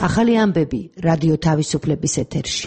ახალი ამბები რადიო თავისუფლების ეთერში.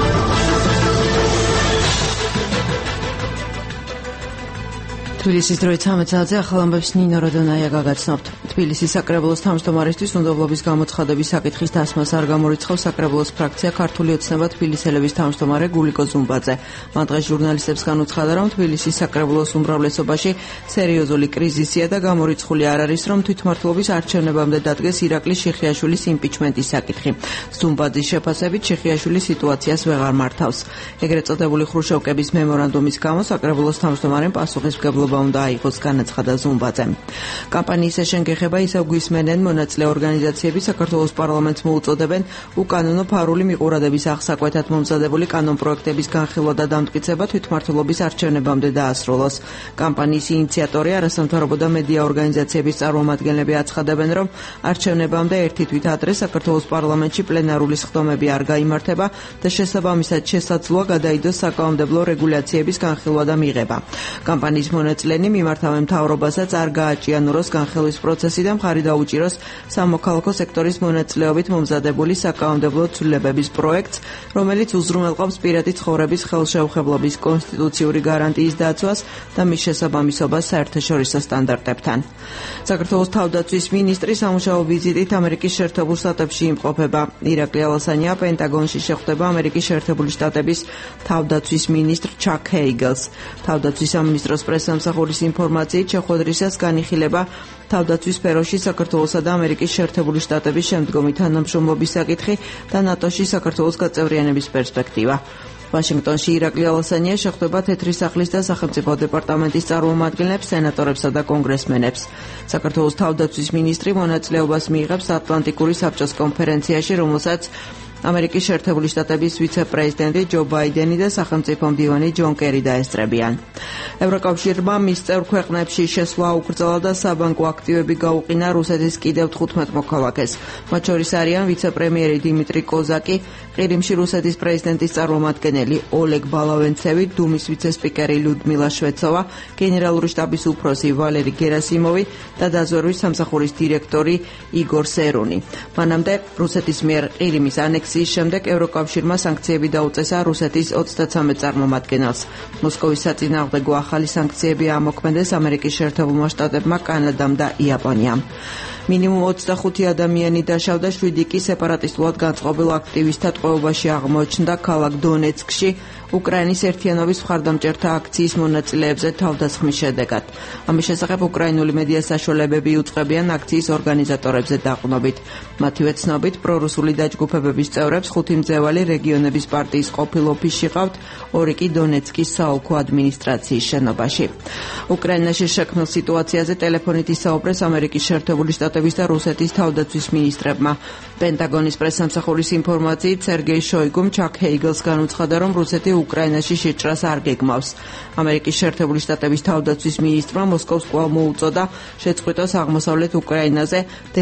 თბილისის დროით 13 საათზე ახალ ამბებს ნინო როდონაია გაგაცნობთ. თბილისის საკრებულოს თავმჯდომარისთვის უნდობლობის გამოცხადების საკითხის დასმას არ გამორიცხავს საკრებულოს ფრაქცია ქართული ოცნება თბილისელების თავმჯდომარე გულიკო ზუმბაძე. მან დღეს ჟურნალისტებს განუცხადა, რომ თბილისის საკრებულოს უმრავლესობაში სერიოზული კრიზისია და გამორიცხული არ არის, რომ თვითმმართველობის არჩევნებამდე დადგეს ირაკლი შიხიაშვილის იმპიჩმენტის საკითხი. ზუმბაძის შეფასებით შიხიაშვილი სიტუაციას ვეღარ მართავს. ეგრეთ წოდებული ხრუშოვკების მემორანდუმის გამო საკრებულოს თავმჯდომარემ პასუხისმგებლობა უნდა აიღოს, განაცხადა ზუმბაძემ. კამპანიის ეშენგეხება ისევ გვისმენენ მონაწილე ორგანიზაციები საქართველოს პარლამენტს მოუწოდებენ უკანონო ფარული მიყურადების აღსაკვეთად მომზადებული კანონპროექტების განხილვა და დამტკიცება თვითმმართველობის არჩევნებამდე დაასრულოს. კამპანიის ინიციატორი არასამთავრობო და მედია ორგანიზაციების წარმომადგენლები აცხადებენ, რომ არჩევნებამდე ერთი თვით ადრე საქართველოს პარლამენტში პლენარული სხდომები არ გაიმართება და შესაბამისად შესაძლოა გადაიდოს საკანონმდებლო რეგულაციების განხილვა და მიღება. კამპანიის მონაწილენი მიმართავენ მთავრობასაც არ გააჭიანუროს განხილვის პროცესი და მხარი დაუჭიროს სამოქალაქო სექტორის მონაწილეობით მომზადებული საკანონმდებლო ცვლილებების პროექტს, რომელიც უზრუნველყოფს პირადი ცხოვრების ხელშეუხებლობის კონსტიტუციური გარანტიის დაცვას და მის შესაბამისობას საერთაშორისო სტანდარტებთან. საქართველოს თავდაცვის მინისტრი სამუშაო ვიზიტით ამერიკის შეერთებულ შტატებში იმყოფება. ირაკლი ალასანია პენტაგონში შეხვდება ამერიკის შეერთებული შტატების თავდაცვის მინისტრ ჩაკ ჰეიგელს. თავდაცვის სამინისტროს პრესსამსახურის ინფორმაციით შეხვედრისას განიხილება თავდაცვის სფეროში საქართველოსა და ამერიკის შეერთებული შტატების შემდგომი თანამშრომლობის საკითხი და ნატოში საქართველოს გაწევრიანების პერსპექტივა. ვაშინგტონში ირაკლი ალასანია შეხვდება თეთრი სახლის და სახელმწიფო დეპარტამენტის წარმომადგენლებს, სენატორებსა და კონგრესმენებს. საქართველოს თავდაცვის მინისტრი მონაწილეობას მიიღებს ატლანტიკური საბჭოს კონფერენციაში, რომელსაც ამერიკის შეერთებული შტატების ვიცე-პრეზიდენტი ჯო ბაიდენი და სახელმწიფო მდივანი ჯონ კერი დაესწრებიან. ევროკავშირმა მის წევრ ქვეყნებში შესვლა უკრძალა და საბანკო აქტივები გაუყინა რუსეთის კიდევ 15 მოქალაქეს. მათ შორის არიან ვიცე-პრემიერი დიმიტრი კოზაკი, ყირიმში რუსეთის პრეზიდენტის წარმომადგენელი ოლეგ ბალავენცევი, დუმის ვიცე-სპიკერი ლუდმილა შვეცოვა, გენერალური შტაბის უფროსი ვალერი გერასიმოვი და დაზვერვის სამსახურის დირექტორი იგორ სერუნი. მანამდე რუსეთის მიერ ყირიმის ანექსიის შემდეგ ევროკავშირმა სანქციები დაუწესა რუსეთის 33 წარმომადგენელს. მოსკოვის საწინააღმდეგო ახალი სანქციები ამოქმედეს ამერიკის შეერთებულმა შტატებმა, კანადამ და იაპონიამ. მინიმუმ 25 ადამიანი დაშავდა, 7 კი სეპარატისტულად განწყობილ აქტივისტთა ტყვეობაში აღმოჩნდა ქალაქ დონეცკში უკრაინის ერთიანობის მხარდამჭერთა აქციის მონაწილეებზე თავდასხმის შედეგად. ამის შესახებ უკრაინული მედია საშუალებები უწყებიან აქციის ორგანიზატორებზე დაყრდნობით. მათივე ცნობით, პრორუსული დაჯგუფებების წევრებს 5 მძევალი რეგიონების პარტიის ყოფილ ოფისში ყავთ, 2 კი დონეცკის საოლქო ადმინისტრაციის შენობაში. უკრაინაში შექმნილ სიტუაციაზე ტელეფონით ისაუბრეს ამერიკის შეერთებული შტატების და რუსეთის თავდაცვის მინისტრებმა. პენტაგონის პრესსამსახურის ინფორმაციით სერგეი შოიგუმ ჩაკ ჰეიგელს განუცხადა, რომ რუსეთი უკრაინაში შეჭრას არ გეგმავს. ამერიკის შეერთებული შტატების თავდაცვის მინისტრმა მოსკოვს კვლავ მოუწოდა შეწყვიტოს აღმოსავლეთ უკრაინაზე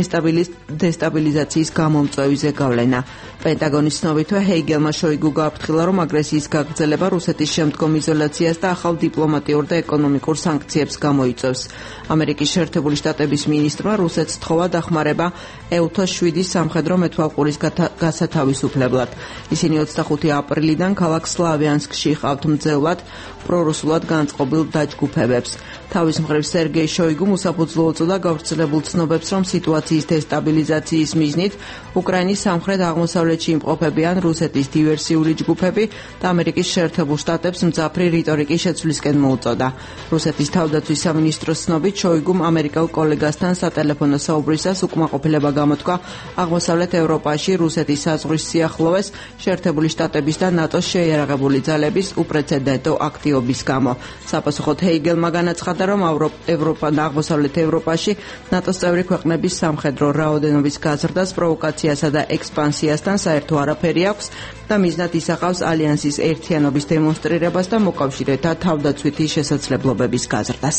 დესტაბილიზაციის გამომწვევი გავლენა. პენტაგონის ცნობითვე ჰეიგელმა შოიგუ გააფრთხილა, რომ აგრესიის გაგრძელება რუსეთის შემდგომ იზოლაციას და ახალ დიპლომატიურ და ეკონომიკურ სანქციებს გამოიწვევს. ამერიკის შეერთებული შტატების მინისტრმა რუსეთს თხოვა დახმარება EUTO 7-ის სამხედრო მეთვალყურის გასათავისუფლებლად. ისინი 25 აპრილიდან ქალაქ სლავიანსკში ყავთ მძევლად პრორუსულად განწყობილ დაჯგუფებებს. თავის მხრივ სერგეი შოიგუმ უსაფუძვლო უწოდა გავრცელებულ ცნობებს, რომ სიტუაციის დესტაბილიზაციის მიზნით უკრაინის სამხრეთ აღმოსავლეთში იმყოფებიან რუსეთის დივერსიული ჯგუფები და ამერიკის შეერთებულ შტატებს მძაფრი რიტორიკის შეცვლისკენ მოუწოდა. რუსეთის თავდაცვის სამინისტროს ცნობით შოიგუმ ამერიკელ კოლეგასთან სატელეფონო საუბრისას უკმაყოფილება გამოთქვა აღმოსავლეთ ევროპაში რუსეთის საზღვრის სიახლოვეს შეერთებული შტატების და ნატოს შეიარაღებული ძალების უპრეცედენტო აქტივობის გამო. საპასუხოდ ჰეიგელმა განაცხადა, რომ ევროპა და აღმოსავლეთ ევროპაში ნატოს წევრი ქვეყნების სამხედრო რაოდენობის გაზრდას, პროვოკაციასა და ექსპანსიასთან საერთო არაფერი აქვს და მიზნად ისახავს ალიანსის ერთიანობის დემონსტრირებას და მოკავშირეთა თავდაცვითი შესაძლებლობების გაზრდას.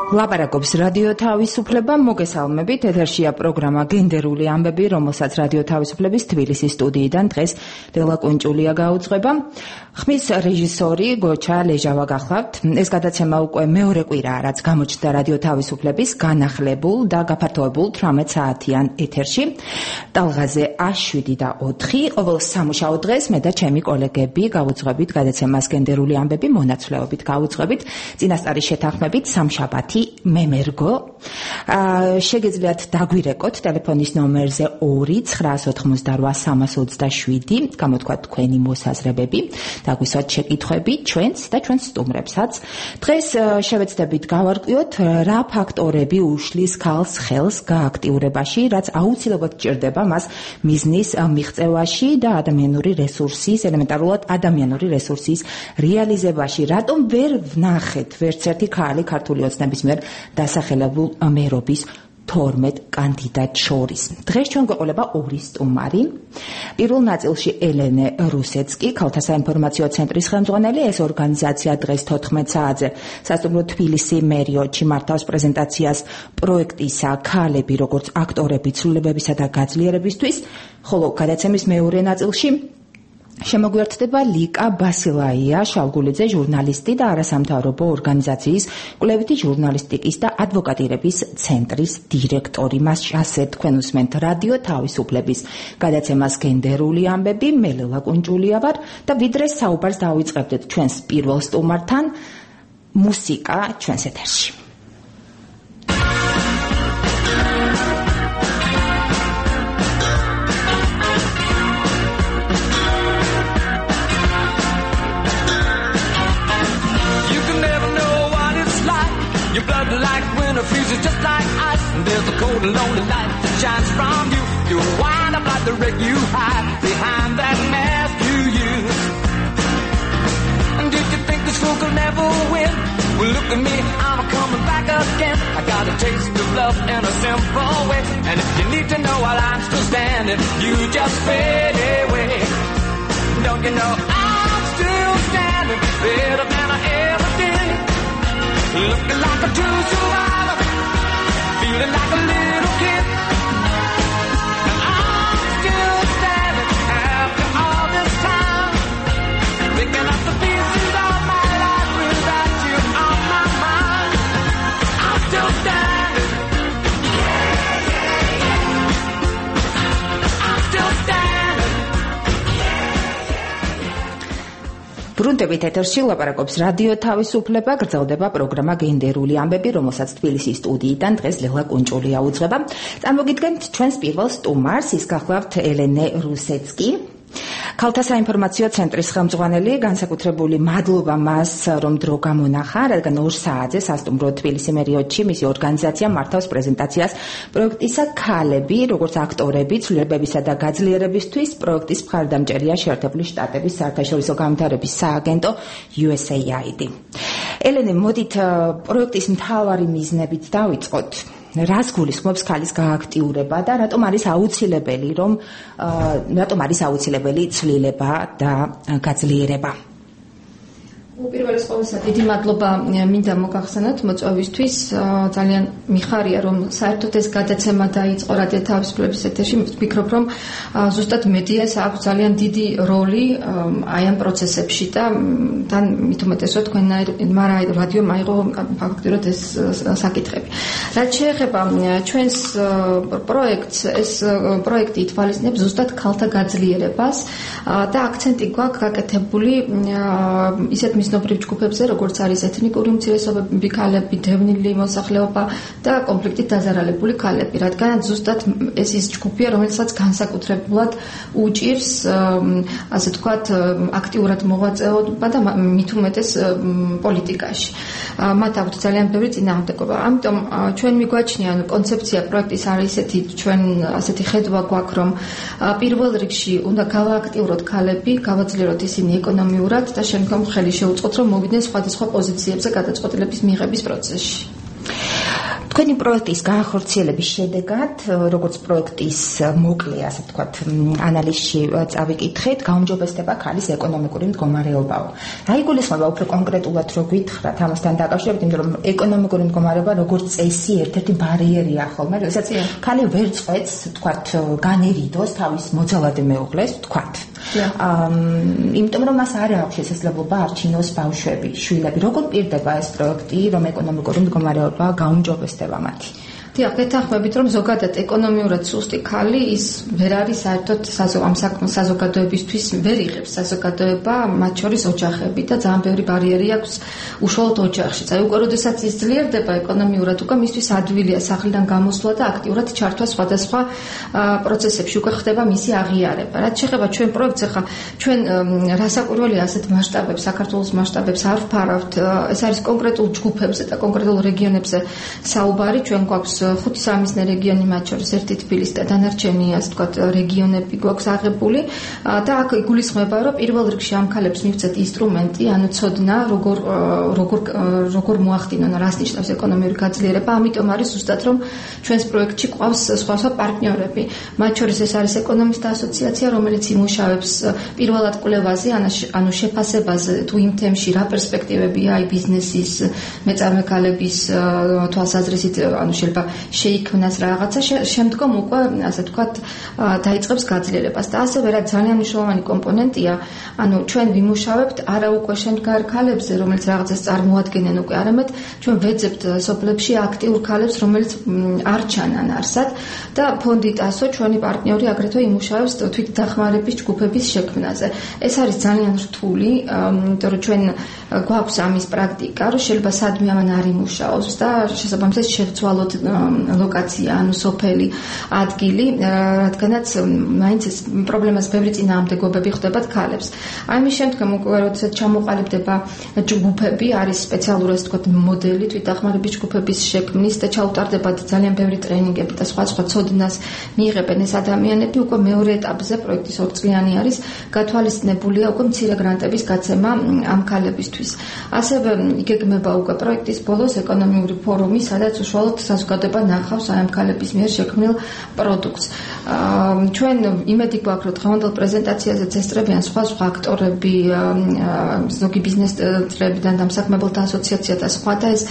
ლაპარაკობს რადიო თავისუფლება, მოგესალმებით, ეთერშია პროგრამა გენდერული ამბები, რომელსაც რადიო თავისუფლების თბილისის სტუდიიდან დღეს ლელა კუნჭულია გაუძღვება. ხმის რეჟისორი გოჩა ლეჟავა გახლავთ. ეს გადაცემა უკვე მეორე კვირაა, რაც გამოჩნდა რადიო თავისუფლების განახლებულ და გაფართოებულ 18 საათიან ეთერში. ტალღაზე A7 და 4, ყოველ სამუშაო დღეს მე და ჩემი კოლეგები გავუძღვებით გადაცემას გენდერული ამბები, მონაცვლეობით გავუძღვებით, წინასწარი შეთანხმებით სამშაბათი მემერგო. შეგიძლიათ დაგვირეკოთ ტელეფონის ნომერზე 2-988-327, გამოთქვათ თქვენი მოსაზრებები, დაგვისვათ შეკითხვები ჩვენს და ჩვენს სტუმრებსაც. დღეს შევეცდებით გავარკვიოთ, რა ფაქტორები უშლის ქალს ხელს გააქტიურებაში, რაც აუცილებლად ჭირდება მას მიზნის მიღწევაში და ადამიანური რესურსის, ელემენტარულად ადამიანური რესურსის რეალიზებაში. რატომ ვერ ვნახეთ ვერცერთი ქალი ქართული ოცნების მიერ დასახელებულ მერობის 12 კანდიდატ შორის. დღეს ჩვენ გვეყოლება ორი სტუმარი. პირველ ნაწილში ელენე რუსეცკი, ქალთა საინფორმაციო ცენტრის ხელმძღვანელი. ეს ორგანიზაცია დღეს 14 საათზე სასტუმრო თბილისი მერიოტში მართავს პრეზენტაციას პროექტისა ქალები როგორც აქტორები ცვლილებებისა და გაძლიერებისთვის, ხოლო გადაცემის მეორე ნაწილში შემოგვიერთდება ლიკა ბასილაია შავგულიძე, ჟურნალისტი და არასამთავრობო ორგანიზაციის კვლევითი ჟურნალისტიკის და ადვოკატირების ცენტრის დირექტორი. მას ასეთ თქვენ უსმენთ რადიო თავისუფლების გადაცემას გენდერული ამბები, მე ლელა კუნჭულია ვარ და ვიდრე საუბარს დავიწყებდეთ ჩვენს პირველ სტუმართან, მუსიკა ჩვენს ეთერში. Your blood like winter freezes just like ice. And there's a cold and lonely light that shines from you. You wind up like the wreck you hide behind that mask you use. And did you think this fool could never win? Well, look at me, I'm coming back again. I got a taste of love in a simple way. And if you need to know while I'm still standing, you just fade away. Don't you know I'm still standing better than I ever did? Looking like a true survivor, feeling like a little kid. And I'm still standing after all this time, picking up the pieces of my life without you on my mind. I'm still standing. I'm still standing. ბრუნდებით ეთერში ლაპარაკობს რადიო თავისუფლება, გრძელდება პროგრამა გენდერული ამბები, რომელსაც თბილისის სტუდიიდან დღეს ლელა კუნჭულია უძღვება. წარმოგიდგენთ ჩვენს პირველ სტუმარს, ის გახლავთ ელენე რუსეცკი. ქალთა საინფორმაციო ცენტრის ხელმძღვანელი, განსაკუთრებული მადლობა მას, რომ დრო გამონახა, რადგან 2 საათზე სასტუმრო თბილისი მერიოტში მისი ორგანიზაცია მართავს პრეზენტაციას პროექტისა ქალები, როგორც აქტორები ცვლილებებისა და გაძლიერებისთვის. პროექტის მხარდამჭერია შეერთებული შტატების საერთაშორისო განვითარების სააგენტო USAID. ელენე, მოდით პროექტის მთავარი მიზნებით დავიწყოთ. რას გულისხმობს ქალის გააქტიურება და რატომ არის აუცილებელი ცვლილება და გაძლიერება? უპირველეს ყოვლისა დიდი მადლობა მინდა მოგახსენოთ მოწვევისთვის. ძალიან მიხარია რომ საერთოდ ეს გადაცემა დაიწყო რადიო თავისუფლების ეთერში. ვფიქრობ რომ ზუსტად მედიას აქვს ძალიან დიდი როლი აი ამ პროცესებში და თან მით უმეტესად თქვენმა რადიომ აიღო ფაქტობრივად ეს საკითხები. რაც შეეხება ჩვენს პროექტს, ეს პროექტი ითვალისწინებს ზუსტად ქალთა გაძლიერებას და აქცენტი გვაქვს გაკეთებული ისეთ მიზნობრივ ჯგუფებზე, როგორც არის ეთნიკური უმცირესობები ქალები, დევნილი მოსახლეობა და კონფლიქტით დაზარალებული ქალები, რადგან ზუსტად ეს ის ჯგუფია, რომელსაც განსაკუთრებულად უჭირს, ასე ვთქვათ, აქტიურად მოღვაწეობა და მით უმეტეს პოლიტიკაში. მათ აქვთ ძალიან ბევრი წინააღმდეგობა. ამიტომ ჩვენ მიგვაჩნია კონცეფცია პროექტის არის ჩვენ ასეთი ხედვა გვაქვს, რომ პირველ რიგში უნდა გავააქტიუროთ ქალები, გავაძლიეროთ ისინი ეკონომიურად და შემდგომ ხელი შეუწყოთ, რომ მოვიდნენ სხვადასხვა პოზიციებზე გადაწყვეტილების მიღების პროცესში. თქვენი პროექტის გაახორციელების შედეგად, როგორც პროექტის მოკლე, ასე ვთქვათ, ანალიზში წავიკითხეთ, გაუმჯობესდება ქალის ეკონომიკური მდგომარეობაო. რა იგულისხმება უფრო კონკრეტულად რო გითხრათ ამასთან დაკავშირებით, იმიტომ რომ ეკონომიკური მდგომარეობა როგორც წესი ერთ-ერთი ბარიერია ხოლმე, როდესაც ქალი ვერ წყვეტს, ვთქვათ, განერიდოს თავის მოძალადე მეუღლეს, ვთქვათ. იმიტომ რომ მას არ აქვს შესაძლებლობა არჩინოს ბავშვები, შვილები. როგორ პირდება ეს პროექტი, რომ ეკონომიკური მდგომარეობა გაუმჯობესდება მათი? დიახ, გეთანხმებით, რომ ზოგადად ეკონომიურად სუსტი ქალი ის ვერ არის საერთოდ ამ საზოგადოებისთვის ვერ იღებს საზოგადოება, მათ შორის ოჯახები და ძალიან ბევრი ბარიერი აქვს უშუალოდ ოჯახში. აი უკვე როდესაც ის ძლიერდება ეკონომიურად, უკვე მისთვის ადვილია სახლიდან გამოსვლა და აქტიურად ჩართვა სხვადასხვა პროცესებში, უკვე ხდება მისი აღიარება. რაც შეეხება ჩვენ პროექტს, ახლა ჩვენ რასაკვირველია ასეთ მასშტაბებს, საქართველოს მასშტაბებს არ ვფარავთ. ეს არის კონკრეტულ ჯგუფებზე და კონკრეტულ რეგიონებზე საუბარი, ჩვენ გვაქვს 5 სამიზნე რეგიონი, მათ შორის ერთი თბილისი და დანარჩენი, ასე ვთქვათ, რეგიონები გვაქვს აღებული და აქ იგულისხმება, რომ პირველ რიგში ამ ქალებს მივცეთ ინსტრუმენტი, ანუ ცოდნა, როგორ მოახდინონ, რას ნიშნავს ეკონომიური გაძლიერება, ამიტომ არის ზუსტად რომ ჩვენს პროექტში ყავს სხვა პარტნიორები. მათ შორის ეს არის ეკონომისტთა ასოციაცია, რომელიც იმუშავებს პირველად კვლევაზე, ანუ შეფასებაზე თუ იმ თემში რა პერსპექტივებია აი ბიზნესის, მეწარმე ქალების თვალსაზრისით, ანუ შეიძლება შეიქმნას რაღაცა, შემდგომ უკვე, ასე ვთქვათ, დაიწყებს გაძლიერებას. და ასევე რა ძალიან მნიშვნელოვანი კომპონენტია, ანუ ჩვენ ვიმუშავებთ არა უკვე შემდგარ ქალებზე, რომელიც რაღაცას წარმოადგენენ უკვე, არამედ ჩვენ ვეძებთ სოფლებში აქტიურ ქალებს, რომელიც არ ჩანან არსად და ფონდი ტასო, ჩვენი პარტნიორი აგრეთვე იმუშავებს თვითდახმარების ჯგუფების შექმნაზე. ეს არის ძალიან რთული, იმიტომ რომ ჩვენ გვაქვს ამის პრაქტიკა, რომ შეიძლება სადმე ამან არ იმუშაოს და შესაბამისად შევცვალოთ ლოკაცია, ანუ სოფელი, ადგილი, რადგანაც მაინც ეს პრობლემას ბევრი წინააღმდეგობები ხდებათ ქალებს. აი მის შემდგომ უკვე როდესაც ჩამოყალიბდება ჯგუფები, არის სპეციალური, ასე ვთქვათ, მოდელი თვითდახმარების ჯგუფების შექმნის და ჩაუტარდებათ ძალიან ბევრი ტრენინგები და სხვა ცოდნას მიიღებენ ეს ადამიანები, უკვე მეორე ეტაპზე პროექტის 2 წლიანი არის, გათვალისწინებულია უკვე მცირე გრანტების გაცემა ამ ქალებისთვის. ასევე იგეგმება უკვე პროექტის ბოლოს ეკონომიური ფორუმი, სადაც უშუალოდ საზოგადოება ნახავს აი ამ ქალების მიერ შექმნილ პროდუქტს. ჩვენ იმედი გვაქვს, რომ დღევანდელ პრეზენტაციაზეც ესწრებიან სხვა აქტორები, ზოგი ბიზნეს წრეებიდან დამსაქმებელთა ასოციაცია და სხვა და ეს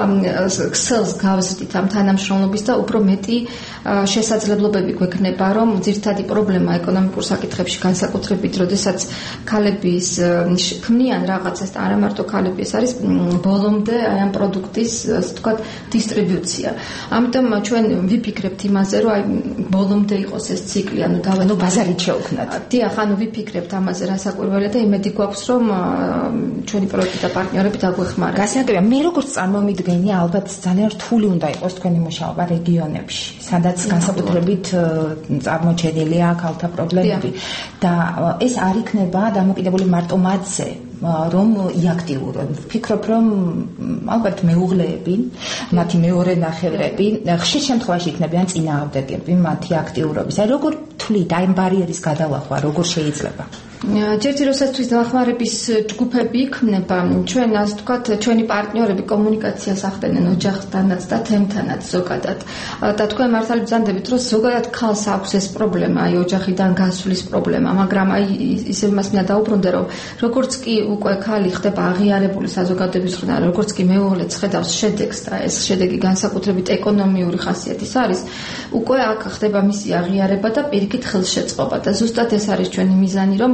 ქსელს გავზრდით ამ თანამშრომლობის და უფრო მეტი შესაძლებლობები გვექნება, რომ ძირითადი პრობლემა ეკონომიკურ საკითხებში განსაკუთრებით, როდესაც ქალების ქმნიან რაღაცას და არა მარტო ქალები, ეს არის ბოლომდე აი ამ პროდუქტის, ასე ვთქვათ, დისტრიბუცია. ამიტომ ჩვენ ვიფიქრებთ იმაზე, რომ აი ბოლომდე იყოს ეს ციკლი, ანუ დავენო ბაზარით შევქმნათ. დიახ, ანუ ვიფიქრებთ ამაზე რასაკვირველია და იმედი გვაქვს, რომ ჩვენი პროექტი და პარტნიორები დაგვეხმარება. გასაგებია, მე როგორც წარმომიდგენი, ალბათ ძალიან რთული უნდა იყოს თქვენი მუშაობა რეგიონებში, სადაც განსაკუთრებით წარმოჩენილია ქალთა პრობლემები და ეს არ იქნება დამოკიდებული მარტო მათზე, რომ იაქტიურონ. ვფიქრობ, რომ ალბათ მეუღლეები, მათი მეორე ნახევრები ხშირ შემთხვევაში იქნებიან წინააღმდეგები მათი აქტიურობის. აი როგორ თვლით აი ბარიერის გადალახვა, როგორ შეიძლება? ჯერჯერ როდესაც დახმარების ჯგუფები იქმნება, ჩვენ ასე ვთქვათ, ჩვენი პარტნიორები კომუნიკაციას ახდენენ ოჯახთანაც და თემთანაც ზოგადად. და თქვენ მართალი ბრძანდებით, რომ ზოგადად ქალს აქვს ეს პრობლემა, აი ოჯახიდან გასვლის პრობლემა, მაგრამ აი ისე მას მინდა დაუბრუნდე, რომ როგორც კი უკვე ქალი ხდება აღიარებული საზოგადოების მხრიდან, როგორც კი მეუღლეც ხედავს შედეგს და ეს შედეგი განსაკუთრებით ეკონომიური ხასიათის არის, უკვე აქ ხდება მისი აღიარება და პირიქით ხელშეწყობა და ზუსტად ეს არის ჩვენი მიზანი, რომ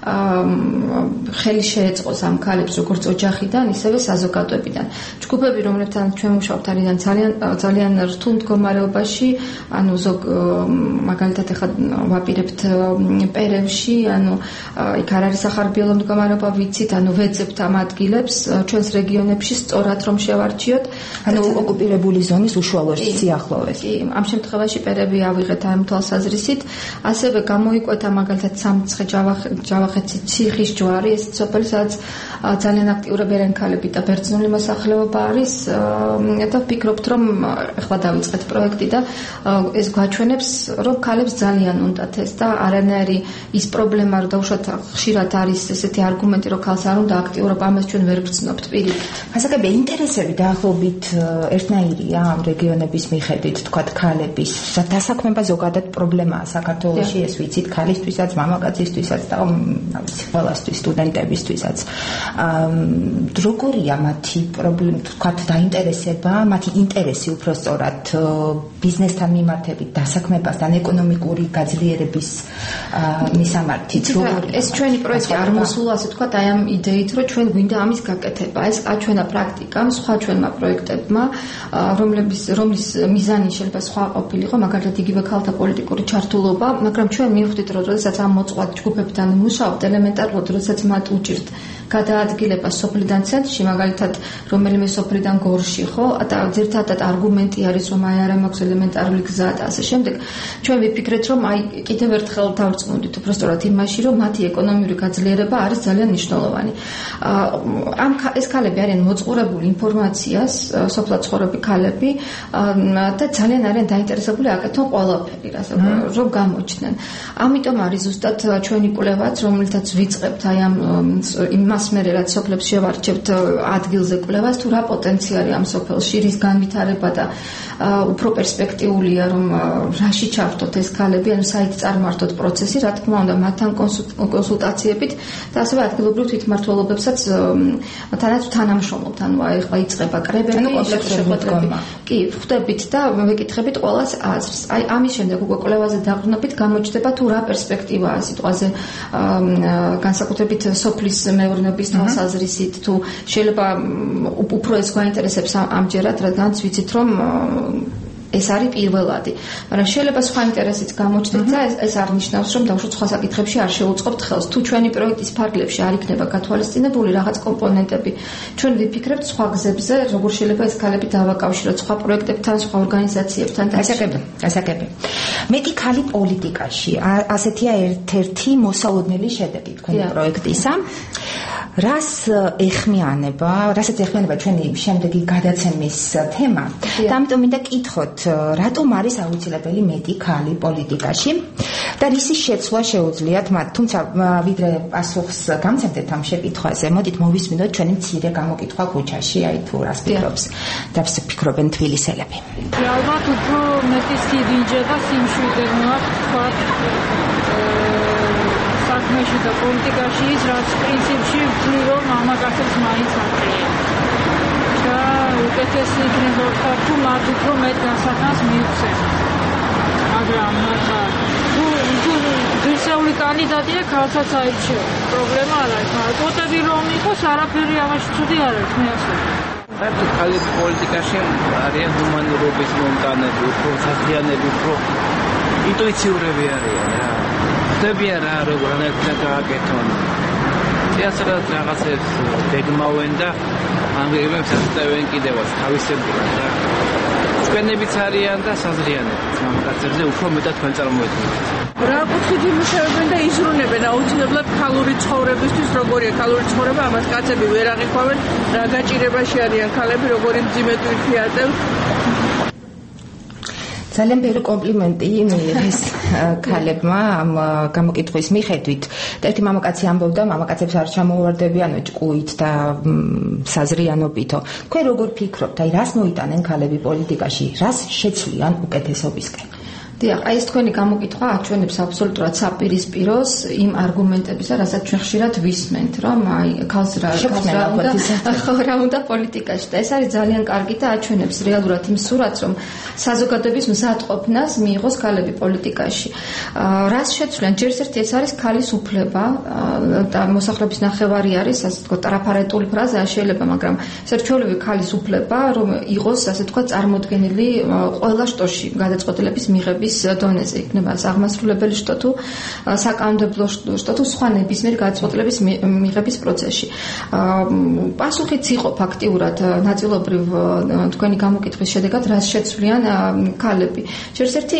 ხელი შეეწყოს ამ ქალებს როგორც ოჯახიდან, ისევე საზოგადოებიდან. ჯგუფები, რომლებთან ჩვენ მუშაობთ, არიან ძალიან რთულ მდგომარეობაში, ანუ მაგალითად ახლა ვაპირებთ პერევში, ანუ იქ არ არის ახარბიელო მდგომარეობა, ვიცით, ანუ ვეძებთ ამ ადგილებს ჩვენს რეგიონებში სწორად რომ შევარჩიოთ, ანუ ოკუპირებული ზონის უშუალო სიახლოვეს. კი, ამ შემთხვევაში პერები ავიღეთ ამ თვალსაზრისით, ასევე გამოიკვეთა მაგალითად სამცხე ჯავახეთის ციხის ჯვარი, ეს სოფელი, სადაც ძალიან აქტიურები არიან ქალები და ბერძნული მოსახლეობა არის და ვფიქრობთ, რომ ახლა დავიწყეთ პროექტი და ეს გვაჩვენებს, რომ ქალებს ძალიან უნდათ ეს და არანაირი ის პრობლემა, რომ დაუშვათ ხშირად არის ესეთი არგუმენტი, რომ ქალს არ უნდა აქტიურობა, ამას ჩვენ ვერ ვგრძნობთ პირიქით. ასაკები ინტერესები დაახლოებით ერთნაირია ამ რეგიონების მიხედვით, თქვათ ქალების დასაქმება ზოგადად პრობლემაა საქართველოში, ეს ვიცით, ქალისთვისაც, მამაკაცისთვისაც და ვიცი, ყველასთვის, სტუდენტებისთვისაც. როგორია მათი პრობლემა, თქვათ, დაინტერესება, მათი ინტერესი უბრალოდ ბიზნესთან მიმართებით, დასაქმებასთან, ეკონომიკური გაძლიერების მისამართით, როგორია? ეს ჩვენი პროექტი არ მოსულა, ასე თქვათ, აი ამ იდეით, რომ ჩვენ გვინდა ამის გაკეთება. ეს აჩვენა პრაქტიკამ, სხვა ჩვენმა პროექტებმა, რომლის მიზანი შეიძლება სხვა ყოფილიყო, მაგალითად იგივე ქალთა პოლიტიკური ჩართულობა, მაგრამ ჩვენ მივხვდით, რომ როდესაც ამ მოწყვლად ჯგუფებთან მუშაობთ, ელემენტარულად, როდესაც მათ უჭირთ გადაადგილება სოფლიდან ცენტრში, მაგალითად, რომელიმე სოფლიდან გორში, ხო? და ძირითადად არგუმენტი არის, რომ აი არა მაქვს ელემენტარული გზა და ასე შემდეგ. ჩვენ ვიფიქრეთ, რომ აი კიდევ ერთხელ დავწმუნდით უბრალოდ იმაში, რომ მათი ეკონომიური გაძლიერება არის ძალიან მნიშვნელოვანი. ეს ქალები არიან მოწყურებული ინფორმაციას, სოფლად ცხოვრები ქალები და ძალიან არიან დაინტერესებული აკეთონ ყველაფერი, რომ გამოჩნდნენ. ამიტომ არის ზუსტად ჩვენი კვლევაც, რომელთაც ვიწყებთ აი იმას მერე რაც სოფლებს შევარჩევთ ადგილზე კვლევას, თუ რა პოტენციალი ამ სოფელში, რის განვითარება და უფრო პერსპექტიულია, რომ რაში ჩართოთ ეს ქალები, ანუ საით წარმართოთ პროცესი, რა თქმა უნდა, მათთან კონსულტაციებით და ასევე ადგილობრივ თვითმმართველობებსაც თანაც თანამშრომლობთ, ანუ ახლა იწყება კრებები, შეხვედრები. კი, ხვდებით და ვეკითხებით ყველას აზრს. აი ამის შემდეგ უკვე კვლევაზე დაყრდნობით გამოჩნდება თუ რა პერსპექტივაა სიტყვაზე განსაკუთრებით სოფლის მეურნეობის თვალსაზრისით, თუ შეიძლება უფრო ეს გვაინტერესებს ამჯერად, რადგანაც ვიცით, რომ ეს არის პირველადი. მაგრამ შეიძლება სხვა ინტერესიც გამოჩნდეს და ეს არ ნიშნავს, რომ დავუშვათ სხვა საკითხებში არ შევუწყობთ ხელს. თუ ჩვენი პროექტის ფარგლებში არ იქნება გათვალისწინებული რაღაც კომპონენტები, ჩვენ ვიფიქრებთ სხვა გზებზე, როგორ შეიძლება ეს ქალები დავაკავშიროთ სხვა პროექტებთან, სხვა ორგანიზაციებთან და ასაკები. მეტი ქალი პოლიტიკაში. ასეთია ერთ-ერთი მოსალოდნელი შედეგი თქვენი პროექტისა. რასაც ეხმიანება ჩვენი შემდეგი გადაცემის თემა. და ამიტომ მინდა კითხოთ, რატომ არის აუცილებელი მეტი ქალი პოლიტიკაში და რისი შეცვლა შეუძლიათ მათ? თუმცა ვიდრე პასუხს გამცემდეთ ამ შეკითხვაზე, მოდით მოვისმინოთ ჩვენი მცირე გამოკითხვა ქუჩაში, აი თუ რას ფიქრობს და ფიქრობენ თბილისელები. ალბათ უფრო მეტი სიდინჯე და სიმშვიდე მოაქვს საქმეში და პოლიტიკაში ის, რაც პრინციპში ვთვლი, რომ მამაკაცებს მაინც აყრია. და უკეთესი იქნება თუ მათ უფრო მეტ განსახანს მიუწევთ. მაგრამ თუ ღირსეული კანდიდატია, ქალსაც აირჩევა. პრობლემა არ არის, მაგრამ კვოტები რომ იყოს, არაფერი აღარ ცუდი არ არის, მე ასე ვთქვი. საერთოდ ქალები პოლიტიკაში არიან ჰუმანურობის მომტანები, უფრო საზიანები, უფრო ინტუიციურები არიან რა. ხდებიან რა, როგორ ანალიზა გააკეთონ. წიასრად რაღაცებს გეგმავენ და ამგვარებს ასწავლენ კიდევაც თავისებურად რა. ჩვენებიც არიან და საზრიანებიც მამაკაცებზე უფრო მეტად თქვენ წარმოედგინეთ. რა კუთხით იმუშავებენ და იზრუნებენ აუცილებლად ქალური ცხოვრებისთვის, როგორია ქალური ცხოვრება, ამას კაცები ვერ აღიქვამენ, რა გაჭირებაში არიან ქალები, როგორი მძიმე ტვირთი აწევთ. ძალიან ბევრი კომპლიმენტი მიიღეს ქალებმა ამ გამოკითხვის მიხედვით. ერთი მამაკაცი ამბობდა, მამაკაცებს არ ჩამოუვარდებიან ჭკუით და საზრიანობითო. თქვენ როგორ ფიქრობთ, აი რას მოიტანენ ქალები პოლიტიკაში, რას შეცვლიან უკეთესობისკენ? დიახ, აი ეს თქვენი გამოკითხვა აჩვენებს აბსოლუტურად საპირისპიროს იმ არგუმენტებისა, რასაც ჩვენ ხშირად ვისმენთ, რომ აი ქალს რა უნდა პოლიტიკაში და ეს არის ძალიან კარგი და აჩვენებს რეალურად იმ სურათს, რომ საზოგადოების მზადყოფნას მიიღოს ქალები პოლიტიკაში. რას შეცვლიან? ჯერ ერთი ეს არის ქალის უფლება და მოსახლეობის ნახევარი არის, ასე ვთქვათ, ტრაფარეტული ფრაზაა შეიძლება, მაგრამ სერჩოლები ქალის უფლება, რომ იყოს, ასე ვთქვათ, წარმოდგენილი ყველა შტოში გადაწყვეტილების მიღების განმარტების დონეზე იქნება აღმასრულებელი შტო თუ საკანონმდებლო შტო თუ სხვა ნებისმიერ გადაწყვეტილების მიღების პროცესში. პასუხიც იყო ფაქტიურად ნაწილობრივ თქვენი გამოკითხვის შედეგად რას შეცვლიან ქალები. ერთ-ერთი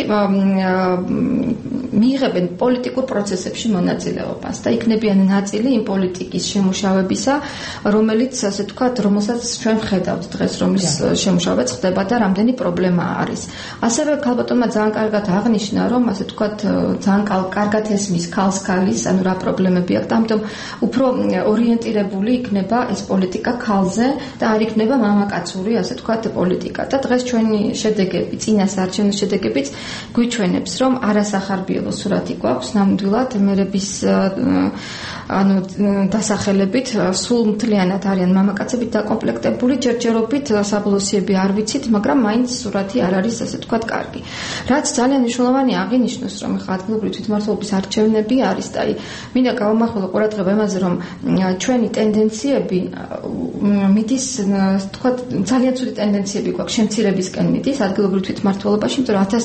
მიიღებენ პოლიტიკურ პროცესებში მონაწილეობას და იქნებიან ნაწილი იმ პოლიტიკის შემუშავებისა, რომელიც ასე ვთქვათ, რომელსაც ჩვენ ვხედავთ დღეს, რომლის შემუშავებაც ხდება და რამდენი პრობლემა არის. ასევე ქალბატონმა ძალიან კარგად აღნიშნა, რომ ასე ვთქვათ, ძალიან კარგად ესმის ქალს ქალის, ანუ რა პრობლემები აქვს, ამიტომ უფრო ორიენტირებული იქნება ეს პოლიტიკა ქალზე და არ იქნება მამაკაცური, ასე ვთქვათ, პოლიტიკა. და დღეს ჩვენი შედეგები, წინა საარჩევნო შედეგებიც გვიჩვენებს, რომ არასახარბიელო სურათი გვაქვს ნამდვილად მერების ანუ დასახელებით სულ მთლიანად არიან მამაკაცებით დაკომპლექტებული, ჯერჯერობით საბოლოოსიები არ ვიცით, მაგრამ მაინც სურათი არ არის ასე ვთქვათ კარგი. რაც ძალიან მნიშვნელოვანი აღინიშნოს, რომ ხა ადგილობრივი თვითმმართველობის არჩევნები არის და მინდა გავამახვილო ყურადღება იმაზე, რომ ჩვენი ტენდენციები მიდის ვთქვათ ძალიან ცუდი ტენდენციები გვაქვს შემცირებისკენ მიდის ადგილობრივ თვითმმართველობაში, იმიტომ რომ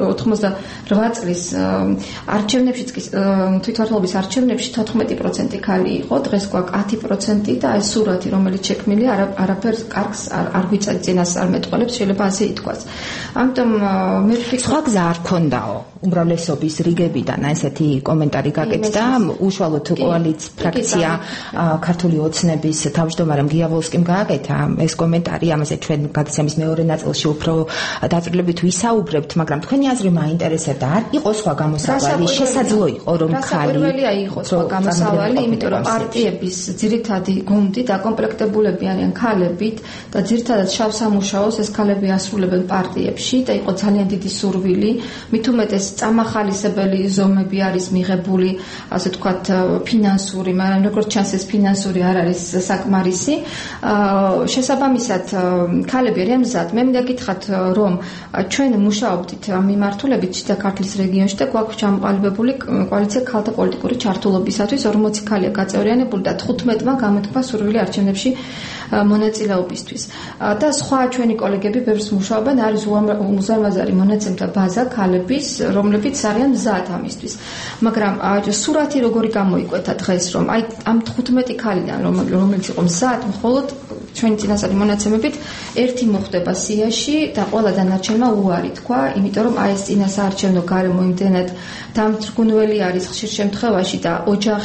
1998 წლის არჩევნებშიც კი თვითმმართველობის არჩევნებში 14% ქალი იყო, დღეს გვაქვს 10% და ეს სურათი, რომელიც შექმნილია, არაფერს კარგს არ გვიწევს წინას არ მეტყოლებს, შეიძლება ასე ითქვას. ამიტომ მე ვფიქრობ, სხვა გზა არ ქონდაო უმრავლესობის რიგებიდან ესეთი კომენტარი გაკეთდა უშუალოდ კოალიციის ფრაქცია ქართული ოცნების თავმჯდომარემ გიავოლსკიმ გააკეთა ეს კომენტარი, ამაზე ჩვენ გადაცემის მეორე ნაწილში უფრო დაწვრილებით ვისაუბრებთ, მაგრამ თქვენი აზრი მაინტერესებდა, არ იყო სხვა გამოსავალი, შესაძლო იყო რომ ქალი პირველია იყო სხვა გამოსავალი, იმიტომ რომ პარტიების ძირითადი გუნდი დაკომპლექტებულები არიან ქალებით და ძირითადად შავ სამუშაოს ეს ქალები ასრულებენ პარტიებში და იყო ძალიან დიდი სურვილი, მით უმეტეს წამახალისებელი ზომები არის მიღებული, ასე ვთქვათ, ფინანსური, მაგრამ როგორც ჩანს ეს ფინანსური არ არის საკმარისი. შესაბამისად, ქალები არიან მზად. მე მინდა გითხრათ, რომ ჩვენ მუშაობდით მიმართულებით შიდა ქართლის რეგიონში და გვაქვს ჩამოყალიბებული კოალიცია ქალთა პოლიტიკური ჩართულობისათვის, 40 ქალია გაწევრიანებული და 15-მა გამოთქვა სურვილი არჩევნებში მონაწილეობისთვის. და სხვა ჩვენი კოლეგები ბევრს მუშაობენ, არის უზარმაზარი მონაცემთა ბაზა ქალების, რომლებიც არიან მზად ამისთვის. მაგრამ სურათი როგორი გამოიკვეთა დღეს, რომ აი ამ 15 ქალიდან, რომელიც იყო მზად, მხოლოდ ჩვენი წინასწარი მონაცემებით ერთი მოხდება სიაში და ყველა დანარჩენმა უარი თქვა, იმიტომ რომ აი ეს წინასაარჩევნო გარემო იმდენად დამძრგუნველი არის ხშირ შემთხვევაში და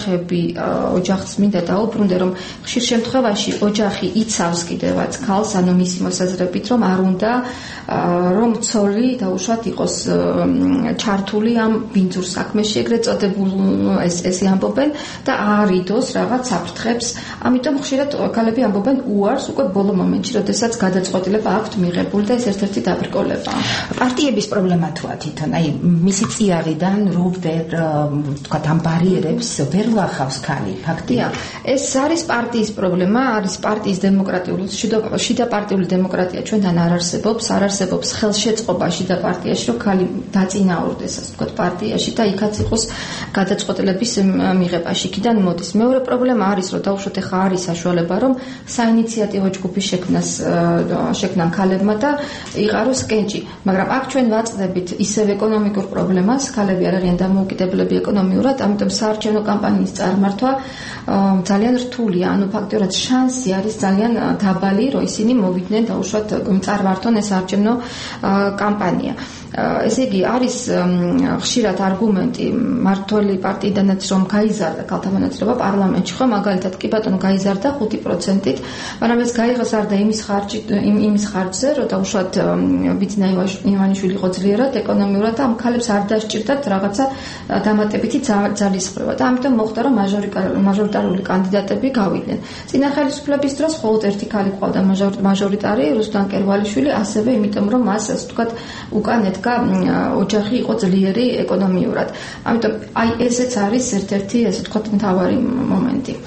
ოჯახს მინდა დაუბრუნდე, რომ ხშირ შემთხვევაში ოჯახი იცავს კიდევაც ქალს, ანუ მისი მოსაზრებით, რომ არ უნდა რომ ცოლი დაუშვათ იყოს ჩართული ამ ბინძურ საქმეში, ეგრეთ წოდებულ ესე ამბობენ და არ იდოს რაღაც საფრთხებს. ამიტომ ხშირად ქალები ამბობენ უარს უკვე ბოლო მომენტში, როდესაც გადაწყვეტილება აქვთ მიღებული და ეს ერთ-ერთი დაბრკოლებაა. პარტიების პრობლემა თუა თვითონ, აი მისი წიაღიდან ვთქვათ ამ ბარიერებს ვერ ლახავს ქალი, ფაქტია. ეს არის პარტიის პრობლემა, არის პარტიის დემოკრატიული შიდა პარტიული დემოკრატია ჩვენთან არ არსებობს ხელშეწყობა შიდა პარტიაში, რომ ქალი დაწინაურდეს, ასე ვთქვათ, პარტიაში და იქაც იყოს გადაწყვეტილების მიღებაში. იქიდან მოდის. მეორე პრობლემა არის, რომ დაუშვათ ახლა არის საშუალება, რომ საინიციატივო ჯგუფის შექმნან ქალებმა და იყაროს კენჭი, მაგრამ აქ ჩვენ ვაწყდებით ისევ ეკონომიკურ პრობლემას, ქალები არ არიან დამოუკიდებლები ეკონომიურად, ამიტომ საარჩევნო კამპანიის წარმართვა ძალიან რთულია, ანუ ფაქტობრივად შანსი არის ძალიან დაბალი, რომ ისინი მოვიდნენ დაუშვათ წარმართონ ეს საარჩევნო კამპანია. ესე იგი არის ხშირად არგუმენტი მმართველი პარტიიდანაც, რომ გაიზარდა ქალთა მონაწილეობა პარლამენტში, ხო, მაგალითად კი ბატონო გაიზარდა 5%-ით, მაგრამ ეს გაიზარდა იმის ხარჯზე, რომ დაუშვათ ბიძინა ივანიშვილი იყო ძლიერად ეკონომიურად და ამ ქალებს არ დასჭირდათ რაღაცა დამატებითი ძალისხმევა და ამიტომ მოხდა, რომ მაჟორიტარული კანდიდატები გავიდნენ. წინა ხელისუფლების დროს მხოლოდ ერთი ქალი ყავდა მაჟორიტარი, რუსლან კერვალიშვილი, ასევე იმიტომ რომ მას ასე ვთქვათ უკან ოჯახი იყო ძლიერი ეკონომიურად. ამიტომ აი ესეც არის ერთ-ერთი ასე ვთქვათ მთავარი მომენტი.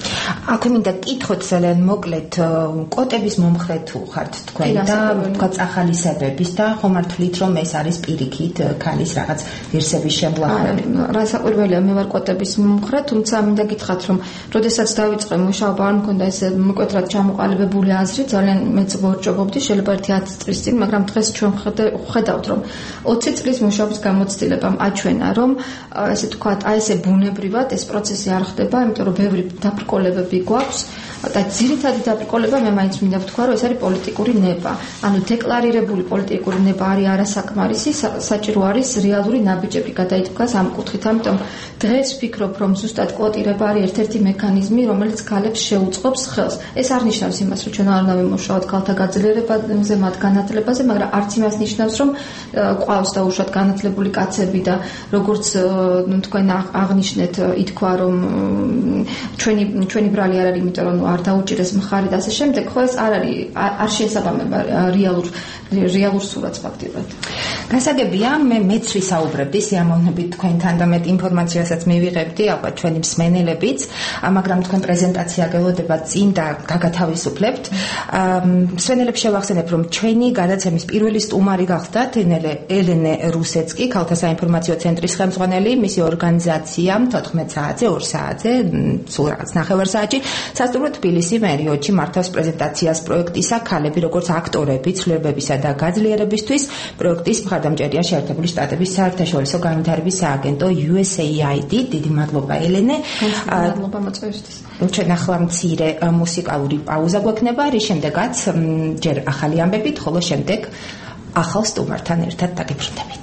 აქვე მინდა კითხოთ ძალიან მოკლედ კოტების მომხრე თუ ხართ თქვენ და თქვა ახალისებების და ხომ არ თვლით რომ ეს არის პირიქით ქალის რაღაც ღირსების შემძლავრები? რასაკვირველია, მე ვარ კოტების მომხრე, თუმცა მინდა გითხრათ რომ როდესაც დავიწყე მუშაობა არ მქონდა ეს მკვეთრად ჩამოყალიბებული აზრი, ძალიან მეც ვორჭობობდი, შეიძლება 10 წლის წინ, მაგრამ დღეს ჩვენ ხედავთ რომ 20 წლის მუშაობის გამოცდილებამ აჩვენა რომ ესე ვთქვათ, აი ესე ბუნებრივად ეს პროცესი არ ხდება, იმიტომ რომ ბევრი დაბრკოლებები გვაქვს და ძირითადი დაბრკოლება მე მაინც მინდა ვთქვა, რომ ეს არის პოლიტიკური ნება. ანუ დეკლარირებული პოლიტიკური ნება არის არასაკმარისი, საჭირო არის რეალური ნაბიჯები გადაიდგას ამ კუთხით. ამიტომ დღეს ვფიქრობ, რომ ზუსტად კვოტირება არის ერთ-ერთი მექანიზმი, რომელიც ქალებს შეუწყობს ხელს. ეს არ ნიშნავს იმას, რომ ჩვენ არ უნდა ვიმუშაოთ ქალთა გაძლიერებაზე, მათ განათლებაზე, მაგრამ არც იმას ნიშნავს, რომ ყავს დაუშვათ განათლებული კაცები და როგორც თქვენ აღნიშნეთ, ითქვა, რომ ჩვენი ბრალი არ არის, იმიტომ რომ არ დაუჭირეს მხარი და ასე შემდეგ, ხო ეს არ არის, არ შეესაბამება რეალურ სურათს ფაქტიურად. გასაგებია, მეც ვისაუბრებდი სიამოვნებით თქვენთან და მეტ ინფორმაციასაც მივიღებდი, ალბათ ჩვენი მსმენელებიც, მაგრამ თქვენ პრეზენტაცია გელოდება წინ და გაგათავისუფლებთ. მსმენელებს შევახსენებ, რომ ჩვენი გადაცემის პირველი სტუმარი გახდათ ელენე რუსეცკი, ქალთა საინფორმაციო ცენტრის ხელმძღვანელი, მისი ორგანიზაცია 14 საათზე, 2 საათზე, სულ რაღაც 9 საათში სასტუმრო თბილისი მერიოდში მართავს პრეზენტაციას პროექტისა ქალები როგორც აქტორები ცვლილებებისა და გაძლიერებისთვის. პროექტის მხარდამჭერია შეერთებული შტატების საერთაშორისო განვითარების სააგენტო USAID. დიდი მადლობა ელენე. მადლობა მოწვევისთვის. ჩვენ ახლა მცირე მუსიკალური პაუზა გვექნება, რის შემდეგაც ჯერ ახალი ამბებით, ხოლო შემდეგ ახალ სტუმართან ერთად დაგებრუნდებით.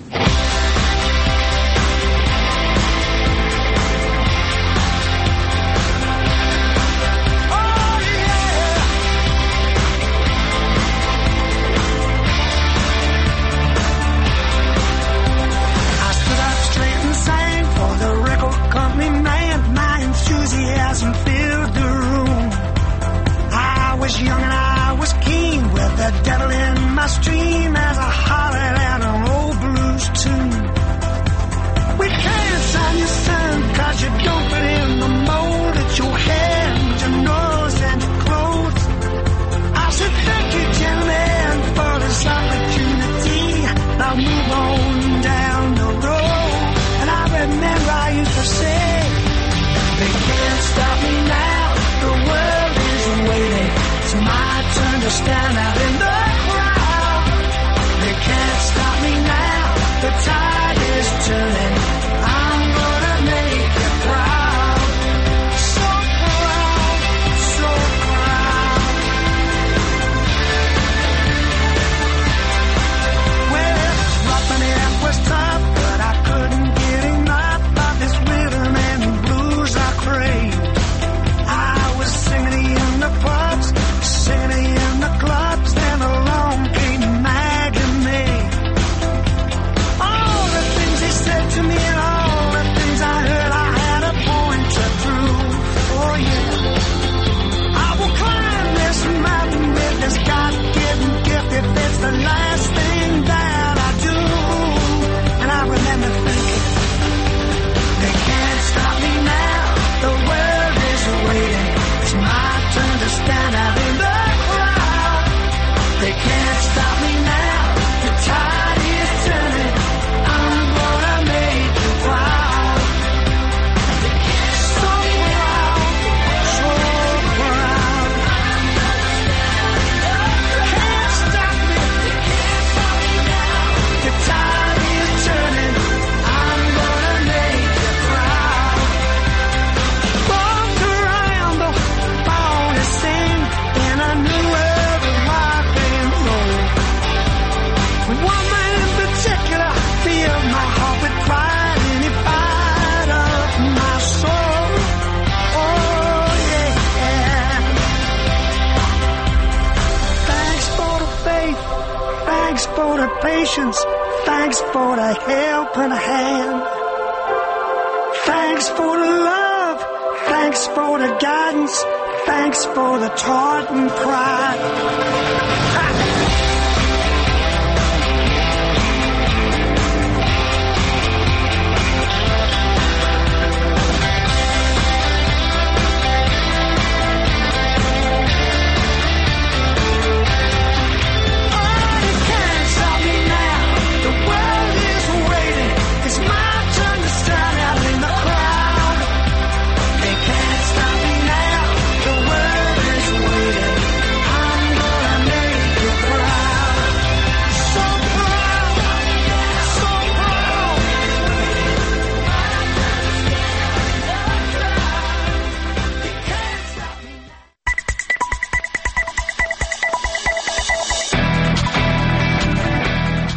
Thanks for the helping hand. Thanks for the love. Thanks for the guidance. Thanks for the taught and pride.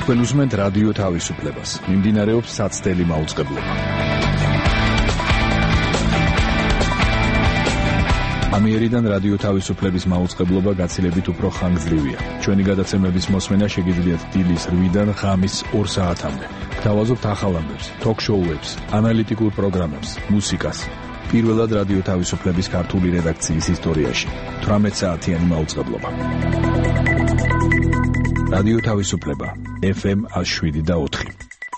თქვენ უსმენთ რადიო თავისუფლებას. მიმდინარეობს საცდელი მაუწყებლობა. ამიერიდან რადიო თავისუფლების მაუწყებლობა გაცილებით უფრო ხანგრძლივია. ჩვენი გადაცემების მოსმენა შეგიძლიათ დილის 8-დან ღამის 2 საათამდე. გთავაზობთ ახალ ამბებს, ток-შოუებს, ანალიტიკურ პროგრამებს, მუსიკას. პირველად რადიო თავისუფლების ქართული რედაქციის ისტორიაში 18 საათიანი მაუწყებლობა. რადიო თავისუფლება FM 107.4.